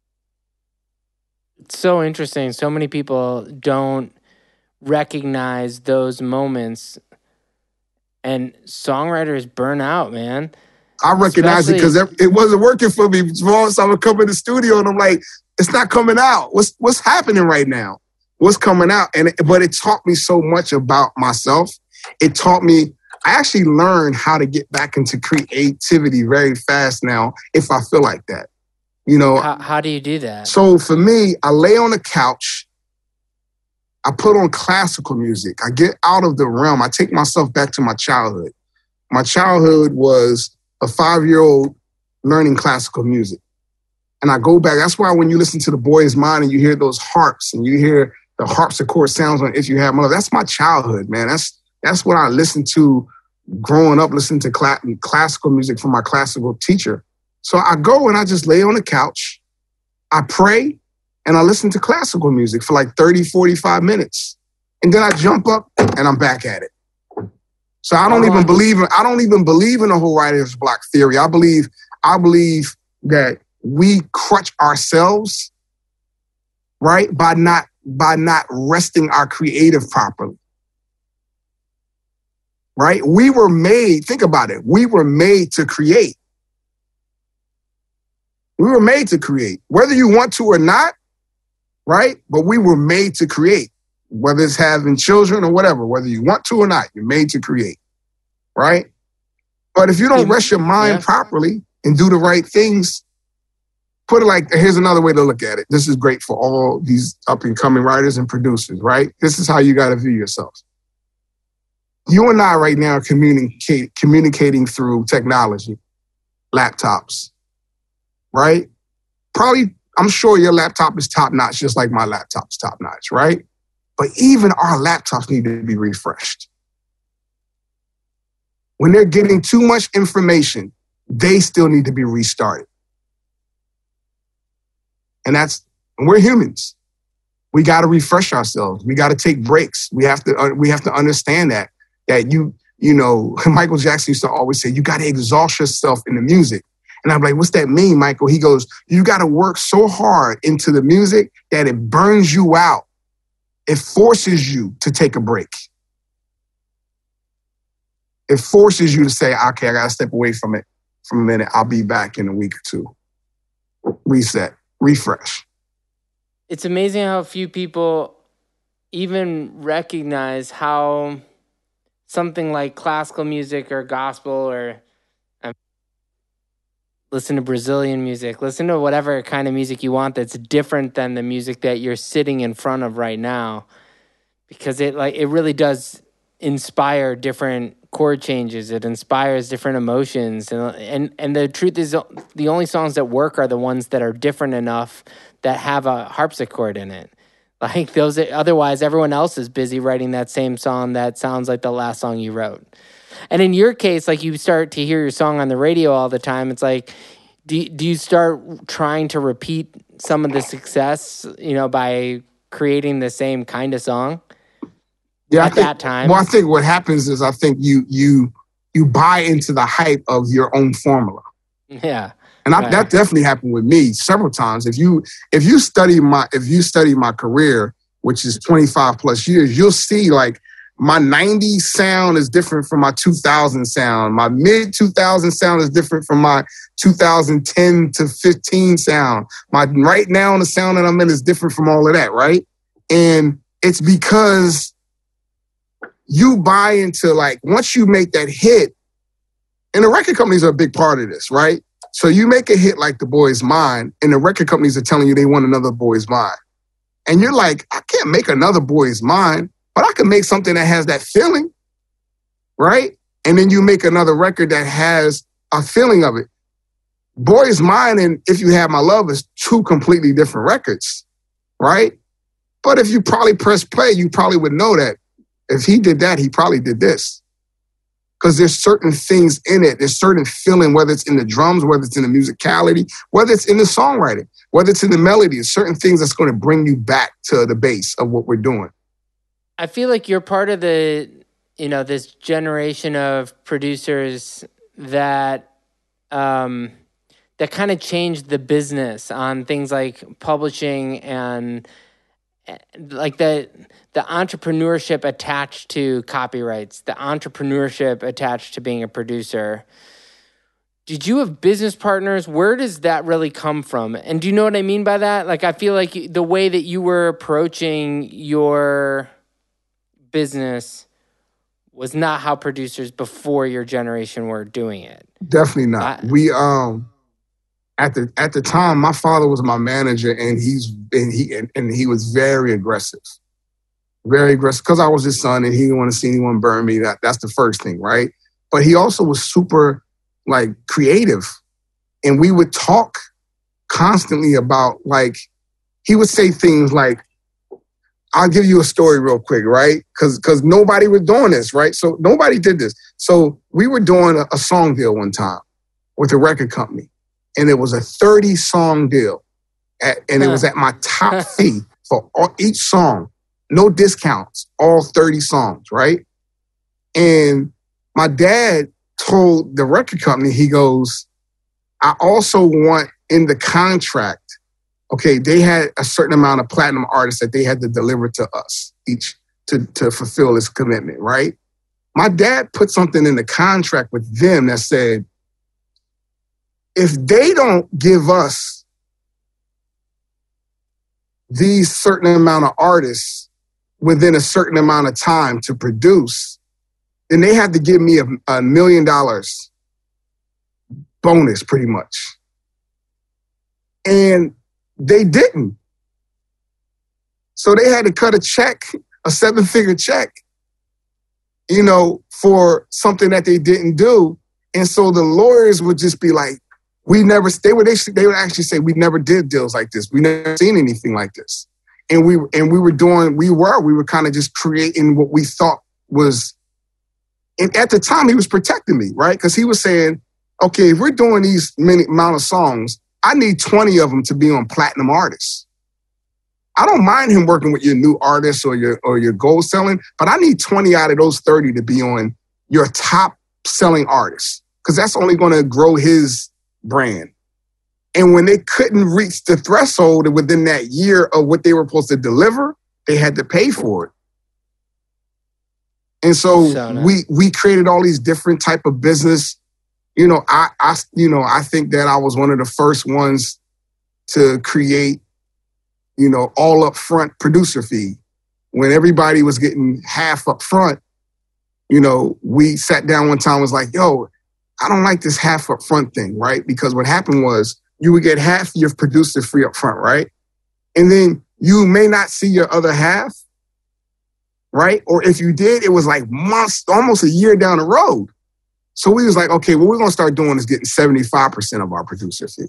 It's so interesting. So many people don't recognize those moments, and songwriters burn out, man. I recognize Especially, it because it wasn't working for me. So I would come in the studio and I'm like, it's not coming out. What's what's happening right now? What's coming out? And it, but it taught me so much about myself. It taught me, I actually learned how to get back into creativity very fast now if I feel like that. You know, how, how do you do that? So for me, I lay on the couch. I put on classical music. I get out of the realm. I take myself back to my childhood. My childhood was a five-year-old learning classical music. And I go back. That's why when you listen to The Boy Is Mine and you hear those harps and you hear the harpsichord sounds on If You Have My Love, that's my childhood, man. That's that's what I listened to growing up, listening to cl- classical music from my classical teacher. So I go and I just lay on the couch, I pray, and I listen to classical music for like thirty, forty-five minutes. And then I jump up and I'm back at it. So I don't even believe in, I don't even believe in the whole writer's block theory. I believe, I believe that we crutch ourselves, right, by not, by not resting our creative properly. Right? We were made, think about it, we were made to create. We were made to create, whether you want to or not, right? But we were made to create, whether it's having children or whatever, whether you want to or not, you're made to create, right? But if you don't rest your mind yeah. properly and do the right things, put it like, here's another way to look at it. This is great for all these up and coming writers and producers, right? This is how you got to view yourself. You and I right now are communicate, communicating through technology, laptops, right? Probably I'm sure your laptop is top notch, just like my laptop's top notch, right? But even our laptops need to be refreshed. When they're getting too much information, they still need to be restarted. And that's, we're humans. We got to refresh ourselves. We got to take breaks. We have to, uh, we have to understand that, that you, you know, Michael Jackson used to always say, you got to exhaust yourself in the music. And I'm like, what's that mean, Michael? He goes, you got to work so hard into the music that it burns you out. It forces you to take a break. It forces you to say, okay, I got to step away from it for a minute. I'll be back in a week or two. Reset, refresh. It's amazing how few people even recognize how something like classical music or gospel or um, listen to Brazilian music, listen to whatever kind of music you want that's different than the music that you're sitting in front of right now, because it like it really does inspire different chord changes. It inspires different emotions, and and and the truth is, the only songs that work are the ones that are different enough that have a harpsichord in it. Like those, otherwise everyone else is busy writing that same song that sounds like the last song you wrote. And in your case, like you start to hear your song on the radio all the time. It's like, do do you start trying to repeat some of the success, you know, by creating the same kind of song? Yeah, at I think, that time. Well, I think what happens is I think you you you buy into the hype of your own formula. Yeah. And I, right. that definitely happened with me several times. If you if you study my if you study my career, which is twenty-five plus years, you'll see like my nineties sound is different from my two thousand sound. My mid two thousand sound is different from my two thousand ten to fifteen sound. My right now the sound that I'm in is different from all of that, right? And it's because you buy into, like, once you make that hit, and the record companies are a big part of this, right? So you make a hit like The Boy's Mine, and the record companies are telling you they want another Boy's Mine. And you're like, I can't make another Boy's Mine, but I can make something that has that feeling, right? And then you make another record that has a feeling of it. Boy's Mine and If You Have My Love is two completely different records, right? But if you probably press play, you probably would know that if he did that, he probably did this. Because there's certain things in it. There's certain feeling, whether it's in the drums, whether it's in the musicality, whether it's in the songwriting, whether it's in the melody. There's certain things that's going to bring you back to the base of what we're doing. I feel like you're part of the, you know, this generation of producers that um, that kind of changed the business on things like publishing and like the the entrepreneurship attached to copyrights, the entrepreneurship attached to being a producer. Did you have business partners? Where does that really come from? And do you know what I mean by that? Like, I feel like the way that you were approaching your business was not how producers before your generation were doing it. Definitely not. I, we um at the at the time, my father was my manager, and he's and he and, and he was very aggressive. Very aggressive, because I was his son and he didn't want to see anyone burn me. That that's the first thing, right? But he also was super, like, creative. And we would talk constantly about, like, he would say things like, I'll give you a story real quick, right? Because because nobody was doing this, right? So nobody did this. So we were doing a, a song deal one time with a record company. And it was a thirty-song deal. At, and it was at my top fee for all, each song. No discounts, all thirty songs, right? And my dad told the record company, he goes, I also want in the contract, okay, they had a certain amount of platinum artists that they had to deliver to us each to, to fulfill this commitment, right? My dad put something in the contract with them that said, if they don't give us these certain amount of artists within a certain amount of time to produce, then they have to give me a, a million dollars bonus, pretty much. And they didn't. So they had to cut a check, a seven-figure check, you know, for something that they didn't do. And so the lawyers would just be like, we never, they would, they would actually say, we never did deals like this. We never seen anything like this. And we, and we were doing, we were, we were kind of just creating what we thought was, and at the time he was protecting me, right? Because he was saying, okay, if we're doing these many amount of songs, I need twenty of them to be on platinum artists. I don't mind him working with your new artists or your or your gold selling, but I need twenty out of those thirty to be on your top selling artists, because that's only going to grow his brand. And when they couldn't reach the threshold within that year of what they were supposed to deliver, they had to pay for it. And so, so nice. we we created all these different type of business. You know, I, I, you know, I think that I was one of the first ones to create, you know, all up front producer fee. When everybody was getting half up front, you know, we sat down one time and was like, yo, I don't like this half up front thing, right? Because what happened was you would get half your producer free up front, right? And then you may not see your other half, right? Or if you did, it was like months, almost a year down the road. So we was like, okay, what we're going to start doing is getting seventy-five percent of our producer fee.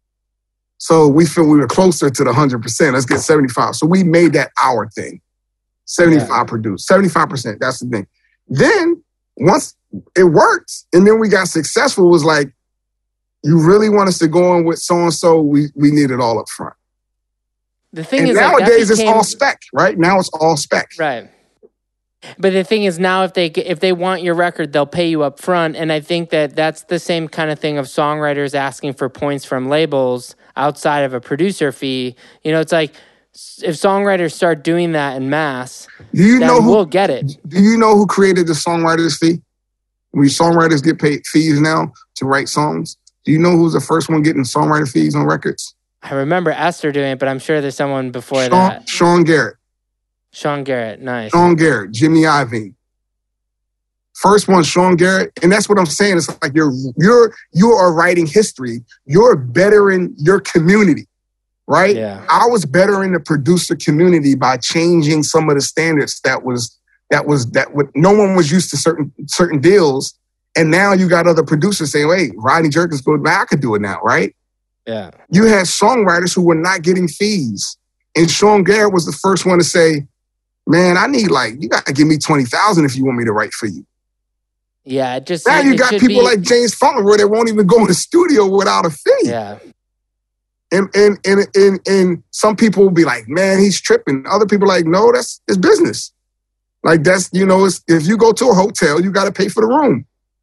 So we feel we were closer to the one hundred percent. Let's get seventy-five. So we made that our thing. seventy-five yeah. produced. seventy-five percent. That's the thing. Then once it worked and then we got successful, it was like, you really want us to go in with so-and-so? We we need it all up front. The thing and is, nowadays like, became... it's all spec, right? Now it's all spec. Right. But the thing is, now if they if they want your record, they'll pay you up front. And I think that that's the same kind of thing of songwriters asking for points from labels outside of a producer fee. You know, it's like if songwriters start doing that in mass, do you then know who, we'll get it. Do you know who created the songwriters fee? We songwriters get paid fees now to write songs. Do you know who's the first one getting songwriter fees on records? I remember Esther doing it, but I'm sure there's someone before Sean, that. Sean Garrett. Sean Garrett, nice. Sean Garrett, Jimmy Iovine. First one, Sean Garrett, and that's what I'm saying. It's like you're you're you are writing history. You're bettering your community, right? Yeah. I was bettering the producer community by changing some of the standards that was that was that what no one was used to certain certain deals, and now you got other producers saying, "Hey, Rodney Jerkins, go back. I could do it now," right? Yeah. You had songwriters who were not getting fees, and Sean Garrett was the first one to say, man, I need like, you got to give me twenty thousand if you want me to write for you. Yeah, it just now it, you it got people be... like James Fauntleroy that won't even go in the studio without a fee. Yeah. And and and and and some people will be like, man, he's tripping. Other people are like, no, that's it's business. Like that's, you know, it's, if you go to a hotel, you got to pay for the room.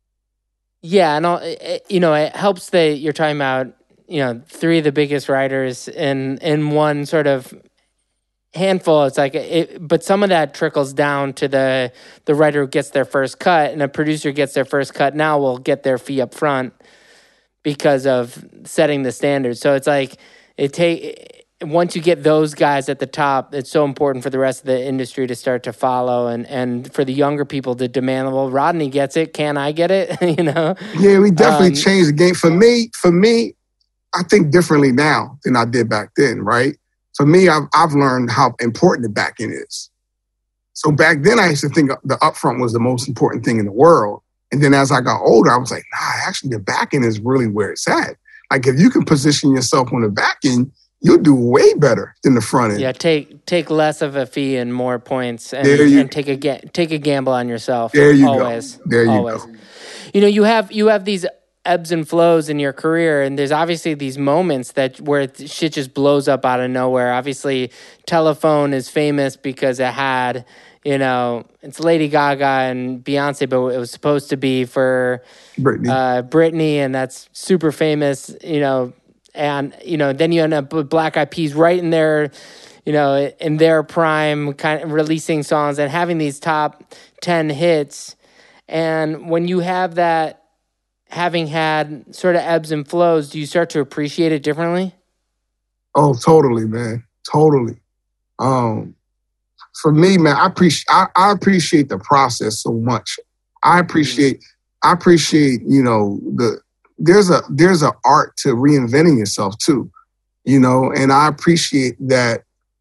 Yeah, and all, it, you know, it helps that you're talking about, you know, three of the biggest writers in in one sort of handful. It's like, it, but some of that trickles down to the the writer who gets their first cut, and a producer gets their first cut now will get their fee up front because of setting the standards. So it's like it take once you get those guys at the top, it's so important for the rest of the industry to start to follow, and and for the younger people to demand, well, Rodney gets it, can I get it? You know? Yeah, we definitely um, changed the game. For me, for me, I think differently now than I did back then, right? For me, I've, I've learned how important the back end is. So back then, I used to think the upfront was the most important thing in the world. And then as I got older, I was like, nah, actually, the back end is really where it's at. Like, if you can position yourself on the back end, you'll do way better than the front end. Yeah, take take less of a fee and more points, and, you, and take a ga- take a gamble on yourself. There you always, go. There you always. go. You know, you have you have these ebbs and flows in your career, and there's obviously these moments that where shit just blows up out of nowhere. Obviously, Telephone is famous because it had, you know, it's Lady Gaga and Beyonce, but it was supposed to be for Britney, uh, Britney, and that's super famous, you know. And you know, then you end up with Black Eyed Peas right in their, you know, in their prime, kind of releasing songs and having these top ten hits. And when you have that, having had sort of ebbs and flows, do you start to appreciate it differently? Oh, totally, man. Totally. Um, for me, man, I appreciate I, I appreciate the process so much. I appreciate mm-hmm. I appreciate, you know, the there's a there's a art to reinventing yourself too, you know, and I appreciate that.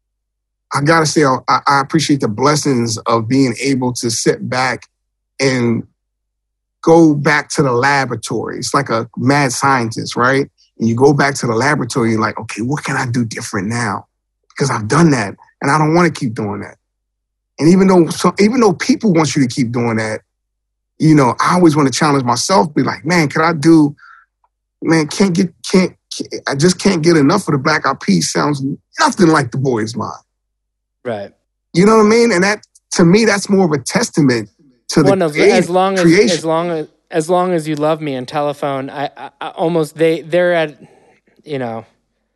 I gotta say, I, I appreciate the blessings of being able to sit back and go back to the laboratory. It's like a mad scientist, right? And you go back to the laboratory, you're like, okay, what can I do different now? Because I've done that and I don't want to keep doing that. And even though so even though people want you to keep doing that, you know, I always want to challenge myself, be like, man, can I do, man, can't get, can't, can't I just can't get enough of the Black Eyed Peas. Sounds nothing like the Boys Mind. Right. You know what I mean? And that, to me, that's more of a testament to well, the no, as long as, creation. as long as, as long as You Love Me and Telephone, I, I, I almost, they, they're at, you know,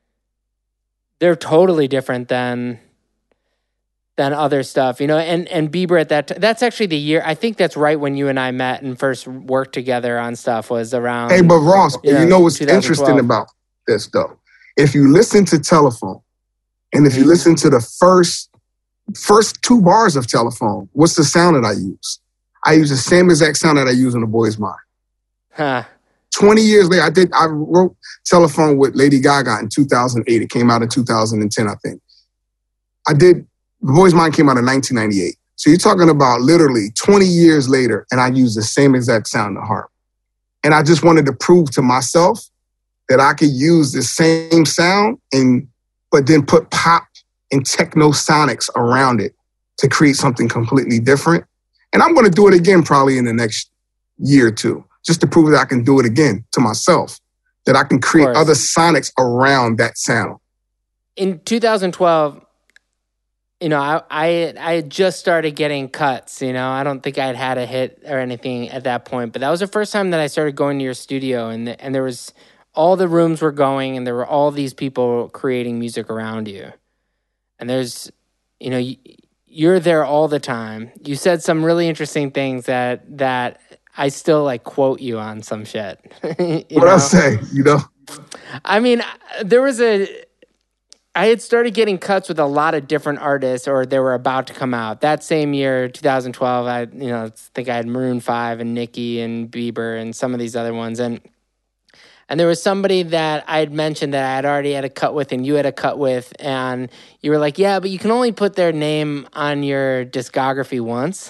they're totally different than, than other stuff, you know, and, and Bieber at that, t- that's actually the year, I think that's right when you and I met and first worked together on stuff was around. Hey, but Ross, you know, you know what's twenty twelve. Interesting about this though? If you listen to Telephone and if you Mm-hmm. listen to the first, first two bars of Telephone, what's the sound that I use? I use the same exact sound that I use in The Boys Mind. Huh. twenty years later, I did, I wrote Telephone with Lady Gaga in two thousand eight. It came out in two thousand ten, I think. I did, The Boys Mind came out in nineteen ninety-eight. So you're talking about literally twenty years later, and I use the same exact sound to harp. And I just wanted to prove to myself that I could use the same sound, and but then put pop and techno sonics around it to create something completely different. And I'm going to do it again probably in the next year or two, just to prove that I can do it again to myself, that I can create other sonics around that sound. In two thousand twelve, you know, I, I I had just started getting cuts, you know. I don't think I'd had a hit or anything at that point, but that was the first time that I started going to your studio, and the, and there was, all the rooms were going, and there were all these people creating music around you. And there's, you know, you, you're there all the time. You said some really interesting things that that I still, like, quote you on some shit. What I say, you know? I mean, there was a... I had started getting cuts with a lot of different artists, or they were about to come out. That same year, two thousand twelve, I you know think I had Maroon five and Nicki and Bieber and some of these other ones, and and there was somebody that I had mentioned that I had already had a cut with, and you had a cut with, and you were like, "Yeah, but you can only put their name on your discography once.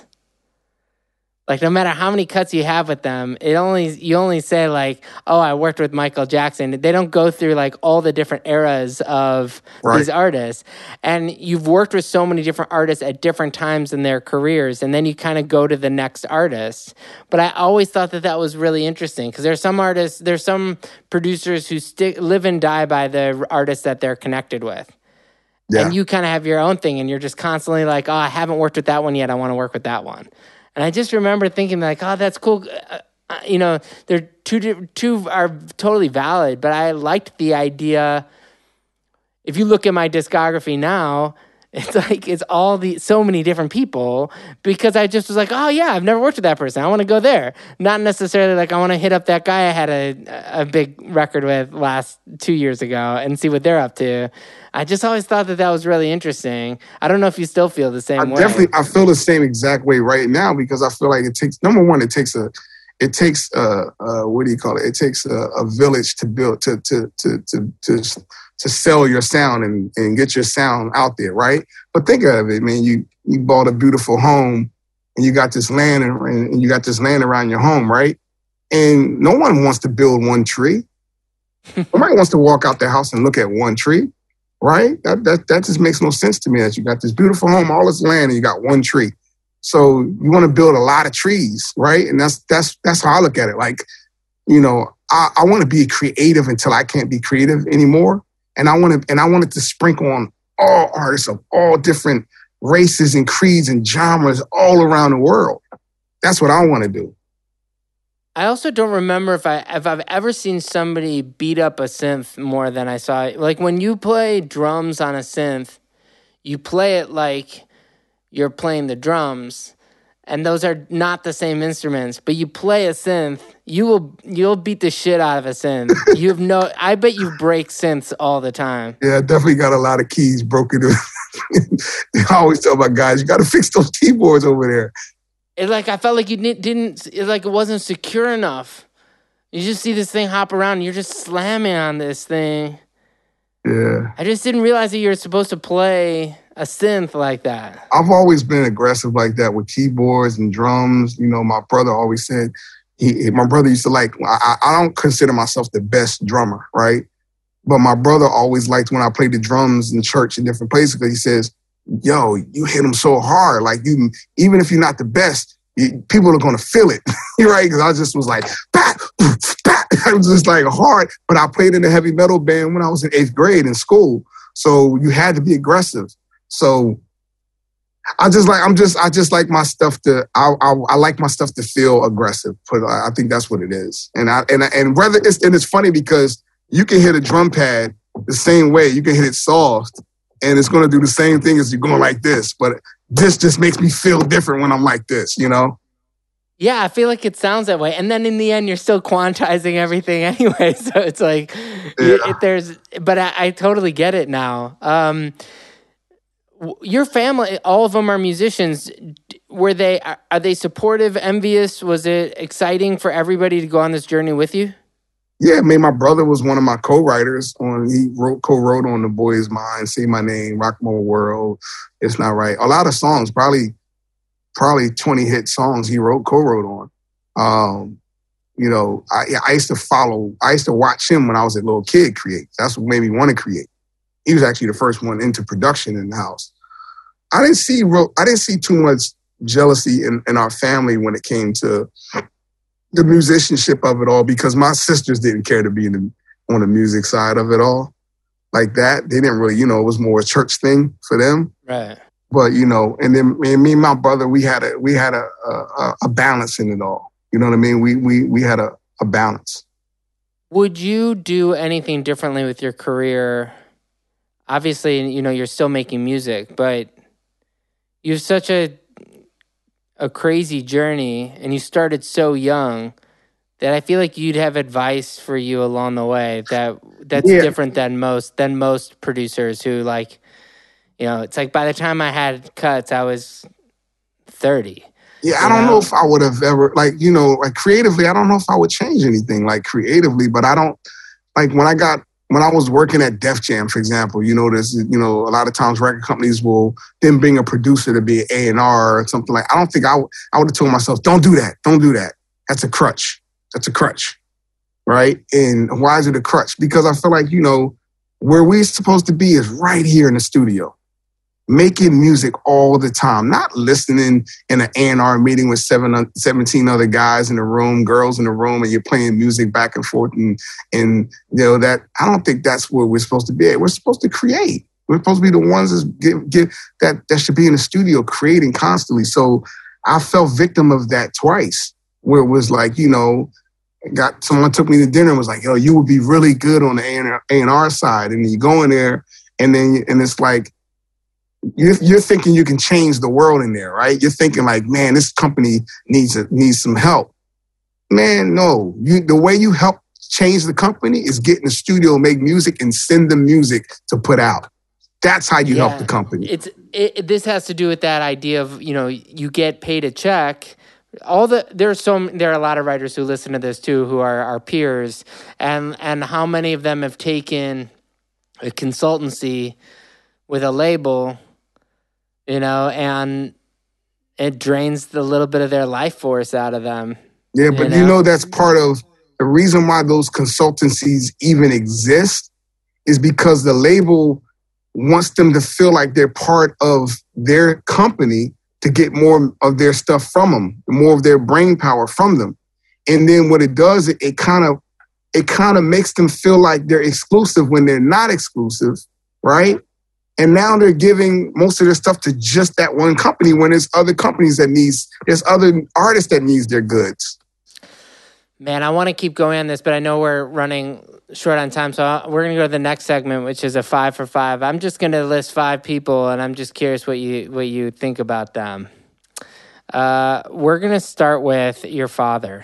Like, no matter how many cuts you have with them, it only you only say like, oh, I worked with Michael Jackson. They don't go through like all the different eras of right. these artists. And you've worked with so many different artists at different times in their careers, and then you kind of go to the next artist. But I always thought that that was really interesting, because there's some artists, there's some producers who stick, live and die by the artists that they're connected with. Yeah. And you kind of have your own thing, and you're just constantly like, oh, I haven't worked with that one yet. I want to work with that one. And I just remember thinking like, oh, that's cool. Uh, uh, you know, they're two, two are totally valid, but I liked the idea. If you look at my discography now, it's like, it's all the, so many different people, because I just was like, oh yeah, I've never worked with that person. I want to go there. Not necessarily like I want to hit up that guy I had a, a big record with last two years ago and see what they're up to. I just always thought that that was really interesting. I don't know if you still feel the same I way. Definitely, I feel the same exact way right now, because I feel like it takes, number one, it takes a, it takes a, a what do you call it? It takes a, a village to build, to, to, to, to, to, to sell your sound and, and get your sound out there, right? But think of it, man, you, you bought a beautiful home and you got this land and, and you got this land around your home, right? And no one wants to build one tree. Nobody wants to walk out the house and look at one tree. Right? That, that that just makes no sense to me, that you got this beautiful home, all this land, and you got one tree. So you want to build a lot of trees, right? And that's that's that's how I look at it. Like, you know, I, I want to be creative until I can't be creative anymore. And I want to and I wanted to sprinkle on all artists of all different races and creeds and genres all around the world. That's what I want to do. I also don't remember if I if I've ever seen somebody beat up a synth more than I saw. Like when you play drums on a synth, you play it like you're playing the drums, and those are not the same instruments. But you play a synth, you will you'll beat the shit out of a synth. You have no. I bet you break synths all the time. Yeah, I definitely got a lot of keys broken. I always tell my guys, you got to fix those keyboards over there. It like I felt like you didn't, it like it wasn't secure enough. You just see this thing hop around, and you're just slamming on this thing. Yeah. I just didn't realize that you were supposed to play a synth like that. I've always been aggressive like that with keyboards and drums. You know, my brother always said, he, my brother used to like, I, I don't consider myself the best drummer, right? But my brother always liked when I played the drums in church in different places because he says, yo, you hit them so hard. Like, you, even if you're not the best, you, people are going to feel it, right? Because I just was like, bah, bah. I was just like hard. But I played in a heavy metal band when I was in eighth grade in school. So you had to be aggressive. So I just like, I'm just, I just like my stuff to, I, I, I like my stuff to feel aggressive. But I think that's what it is. And I, and, and whether it's, and it's funny because you can hit a drum pad the same way. You can hit it soft and it's going to do the same thing as you're going like this. But this just makes me feel different when I'm like this, you know? Yeah, I feel like it sounds that way. And then in the end, you're still quantizing everything anyway. So it's like, yeah. you, it, there's, but I, I totally get it now. Um, your family, all of them are musicians. Were they, are, are they supportive, envious? Was it exciting for everybody to go on this journey with you? Yeah, I mean, my brother was one of my co-writers on, he wrote, co-wrote on The Boy's Mind, Say My Name, Rock My World, It's Not Right. A lot of songs, probably, probably twenty hit songs he wrote, co-wrote on. Um, you know, I, I used to follow, I used to watch him when I was a little kid create. That's what made me want to create. He was actually the first one into production in the house. I didn't see, I didn't see too much jealousy in, in our family when it came to the musicianship of it all, because my sisters didn't care to be in the, on the music side of it all like that. They didn't really, you know, it was more a church thing for them. Right. But, you know, and then me, me and my brother, we had a, we had a, a, a balance in it all. You know what I mean? We, we, we had a, a balance. Would you do anything differently with your career? Obviously, you know, you're still making music, but you have such a, a crazy journey and you started so young that I feel like you'd have advice for you along the way that that's yeah. different than most, than most producers who like, you know, it's like by the time I had cuts, I was thirty. Yeah, I don't know? know if I would have ever, like, you know, like creatively, I don't know if I would change anything like creatively, but I don't, like when I got, when I was working at Def Jam, for example, you know, there's, you know, a lot of times record companies will then bring a producer to be an A and R or something like, I don't think I, w- I would have told myself, don't do that. Don't do that. That's a crutch. That's a crutch. Right. And why is it a crutch? Because I feel like, you know, where we're supposed to be is right here in the studio, making music all the time, not listening in an A and R meeting with seven, seventeen other guys in the room, girls in the room, and you're playing music back and forth. And, and you know, that I don't think that's where we're supposed to be at. We're supposed to create. We're supposed to be the ones that give, give, that, that should be in the studio creating constantly. So I fell victim of that twice, where it was like, you know, got someone took me to dinner and was like, yo, you would be really good on the A and R side. And you go in there and then, and it's like, You're, you're thinking you can change the world in there, right? You're thinking like, man, this company needs a, needs some help. Man, no. You, the way you help change the company is get in the studio, make music, and send them music to put out. That's how you yeah, help the company. It's it, this has to do with that idea of, you know, you get paid a check. All the there's so there are a lot of writers who listen to this too, who are our peers, and and how many of them have taken a consultancy with a label, you know, and it drains the little bit of their life force out of them. Yeah, but you know, you know that's part of the reason why those consultancies even exist is because the label wants them to feel like they're part of their company to get more of their stuff from them, more of their brain power from them. And then what it does, it, it kind of it kind of makes them feel like they're exclusive when they're not exclusive, right? And now they're giving most of their stuff to just that one company when there's other companies that needs, there's other artists that needs their goods. Man, I want to keep going on this, but I know we're running short on time. So we're going to go to the next segment, which is a five for five. I'm just going to list five people, and I'm just curious what you what you think about them. Uh, we're going to start with your father.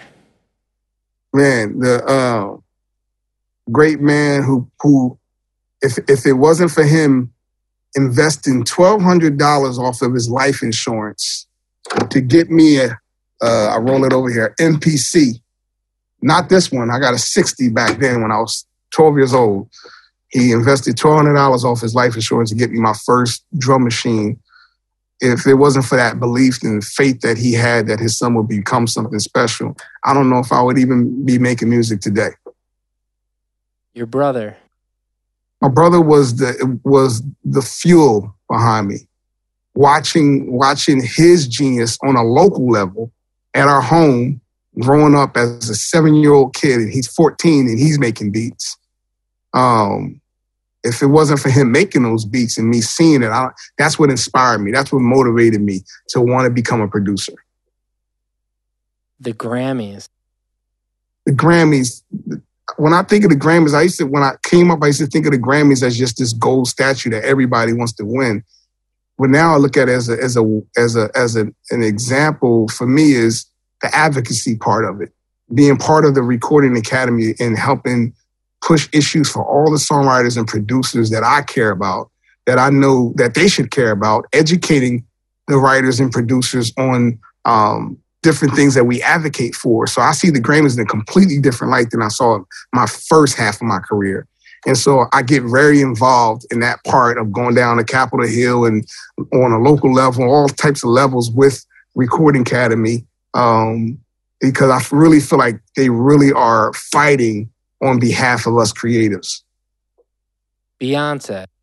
Man, the uh, great man who, who if if it wasn't for him investing twelve hundred dollars off of his life insurance to get me a, uh, I roll it over here, M P C. Not this one. I got a sixty back then when I was twelve years old. He invested twelve hundred dollars off his life insurance to get me my first drum machine. if it wasn't for that belief and faith that he had that his son would become something special, I don't know if I would even be making music today. Your brother. My brother was the was the fuel behind me. Watching watching his genius on a local level at our home, growing up as a seven-year-old kid, and he's fourteen and he's making beats. Um, if it wasn't for him making those beats and me seeing it, I, that's what inspired me. That's what motivated me to want to become a producer. The Grammys. The Grammys. When I think of the Grammys, I used to, when I came up, I used to think of the Grammys as just this gold statue that everybody wants to win. But now I look at it as a, as a, as a, as a, an example for me is the advocacy part of it, being part of the Recording Academy and helping push issues for all the songwriters and producers that I care about, that I know that they should care about, educating the writers and producers on um, different things that we advocate for. So I see the Grammys in a completely different light than I saw my first half of my career. And so I get very involved in that part of going down to Capitol Hill and on a local level, all types of levels with Recording Academy, um, because I really feel like they really are fighting on behalf of us creatives. Beyonce.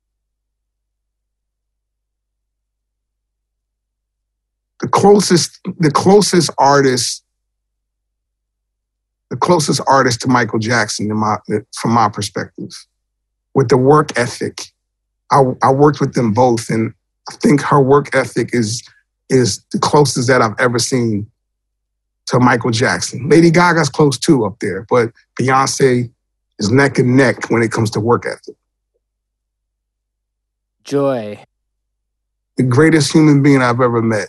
The closest, the closest artist, the closest artist to Michael Jackson, in my, from my perspective, with the work ethic. I, I worked with them both, and I think her work ethic is is the closest that I've ever seen to Michael Jackson. Lady Gaga's close too up there, but Beyonce is neck and neck when it comes to work ethic. Joy. The greatest human being I've ever met.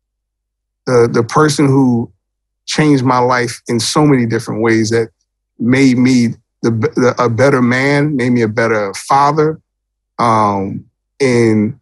The the person who changed my life in so many different ways that made me the, the, a better man, made me a better father, um, and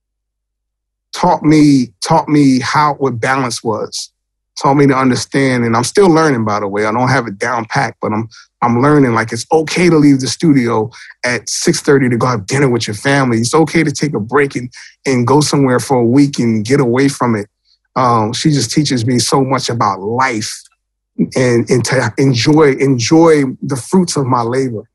taught me taught me how what balance was. Taught me to understand, and I'm still learning, by the way. I don't have it down packed, but I'm I'm learning, like, it's okay to leave the studio at six thirty to go have dinner with your family. It's okay to take a break and, and go somewhere for a week and get away from it. Um, she just teaches me so much about life and, and to enjoy enjoy the fruits of my labor.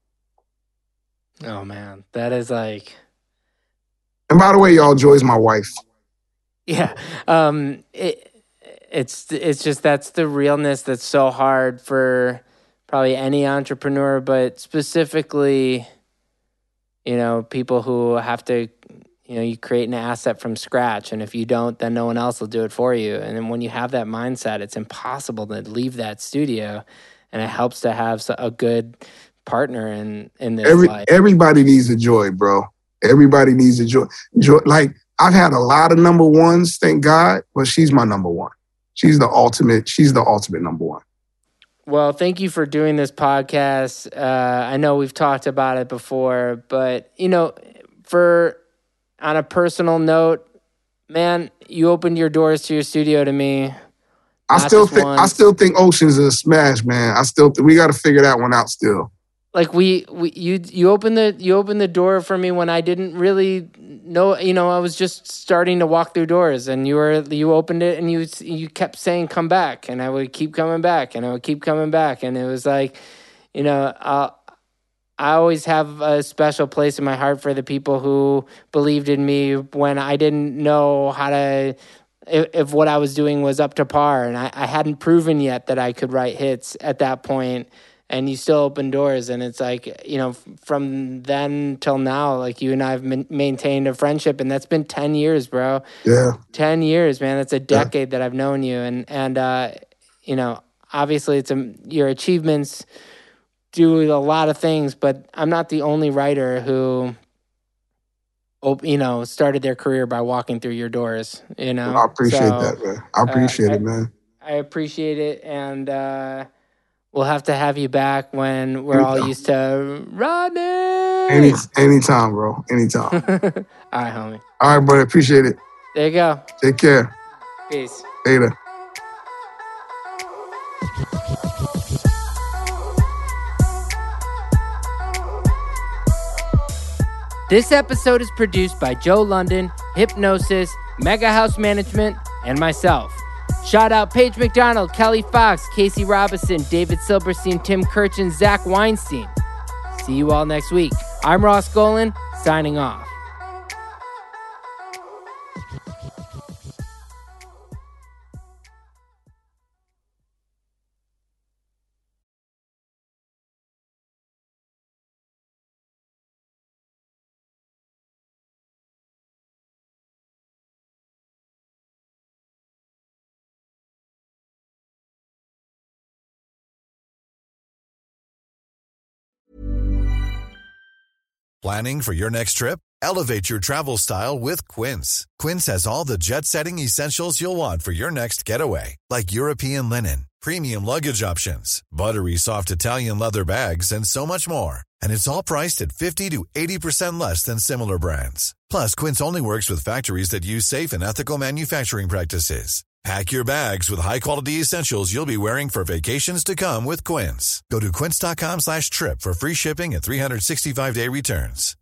Oh, man. That is like... And by the way, y'all, Joy's my wife. Yeah. Um, it, it's it's just that's the realness that's so hard for probably any entrepreneur, but specifically, you know, people who have to, you know, you create an asset from scratch. And if you don't, then no one else will do it for you. And then when you have that mindset, it's impossible to leave that studio. And it helps to have a good partner in, in this Every, life. Everybody needs a Joy, bro. Everybody needs a Joy. Joy. Like, I've had a lot of number ones, thank God, but she's my number one. She's the ultimate, she's the ultimate number one. Well, thank you for doing this podcast. Uh, I know we've talked about it before, but, you know, for on a personal note, man, you opened your doors to your studio to me. I still think once. I still think Oceans is a smash, man. I still th- we got to figure that one out still. Like we, we you you opened the you opened the door for me when I didn't really know, you know, I was just starting to walk through doors, and you were you opened it and you you kept saying come back, and I would keep coming back, and I would keep coming back, and it was like, you know, uh, I always have a special place in my heart for the people who believed in me when I didn't know how to, if, if what I was doing was up to par, and I, I hadn't proven yet that I could write hits at that point. And you still open doors, and it's like, you know, from then till now, like you and I have ma- maintained a friendship, and that's been ten years, bro. Yeah. ten years, man. That's a decade yeah. that I've known you. And, and uh, you know, obviously it's a, your achievements do a lot of things, but I'm not the only writer who, you know, started their career by walking through your doors, you know? I appreciate so, that, man. I appreciate uh, it, man. I, I appreciate it, and, uh, we'll have to have you back when we're anytime. all used to Rodney. Any anytime, bro. Anytime. All right, homie. All right, brother. Appreciate it. There you go. Take care. Peace. Later. This episode is produced by Joe London, Hypnosis, Mega House Management, and myself. Shout out Paige McDonald, Kelly Fox, Casey Robinson, David Silberstein, Tim Kirchin, Zach Weinstein. See you all next week. I'm Ross Golan, signing off. Planning for your next trip? Elevate your travel style with Quince. Quince has all the jet-setting essentials you'll want for your next getaway, like European linen, premium luggage options, buttery soft Italian leather bags, and so much more. And it's all priced at fifty to eighty percent less than similar brands. Plus, Quince only works with factories that use safe and ethical manufacturing practices. Pack your bags with high-quality essentials you'll be wearing for vacations to come with Quince. Go to quince.com slash trip for free shipping and three sixty-five day returns.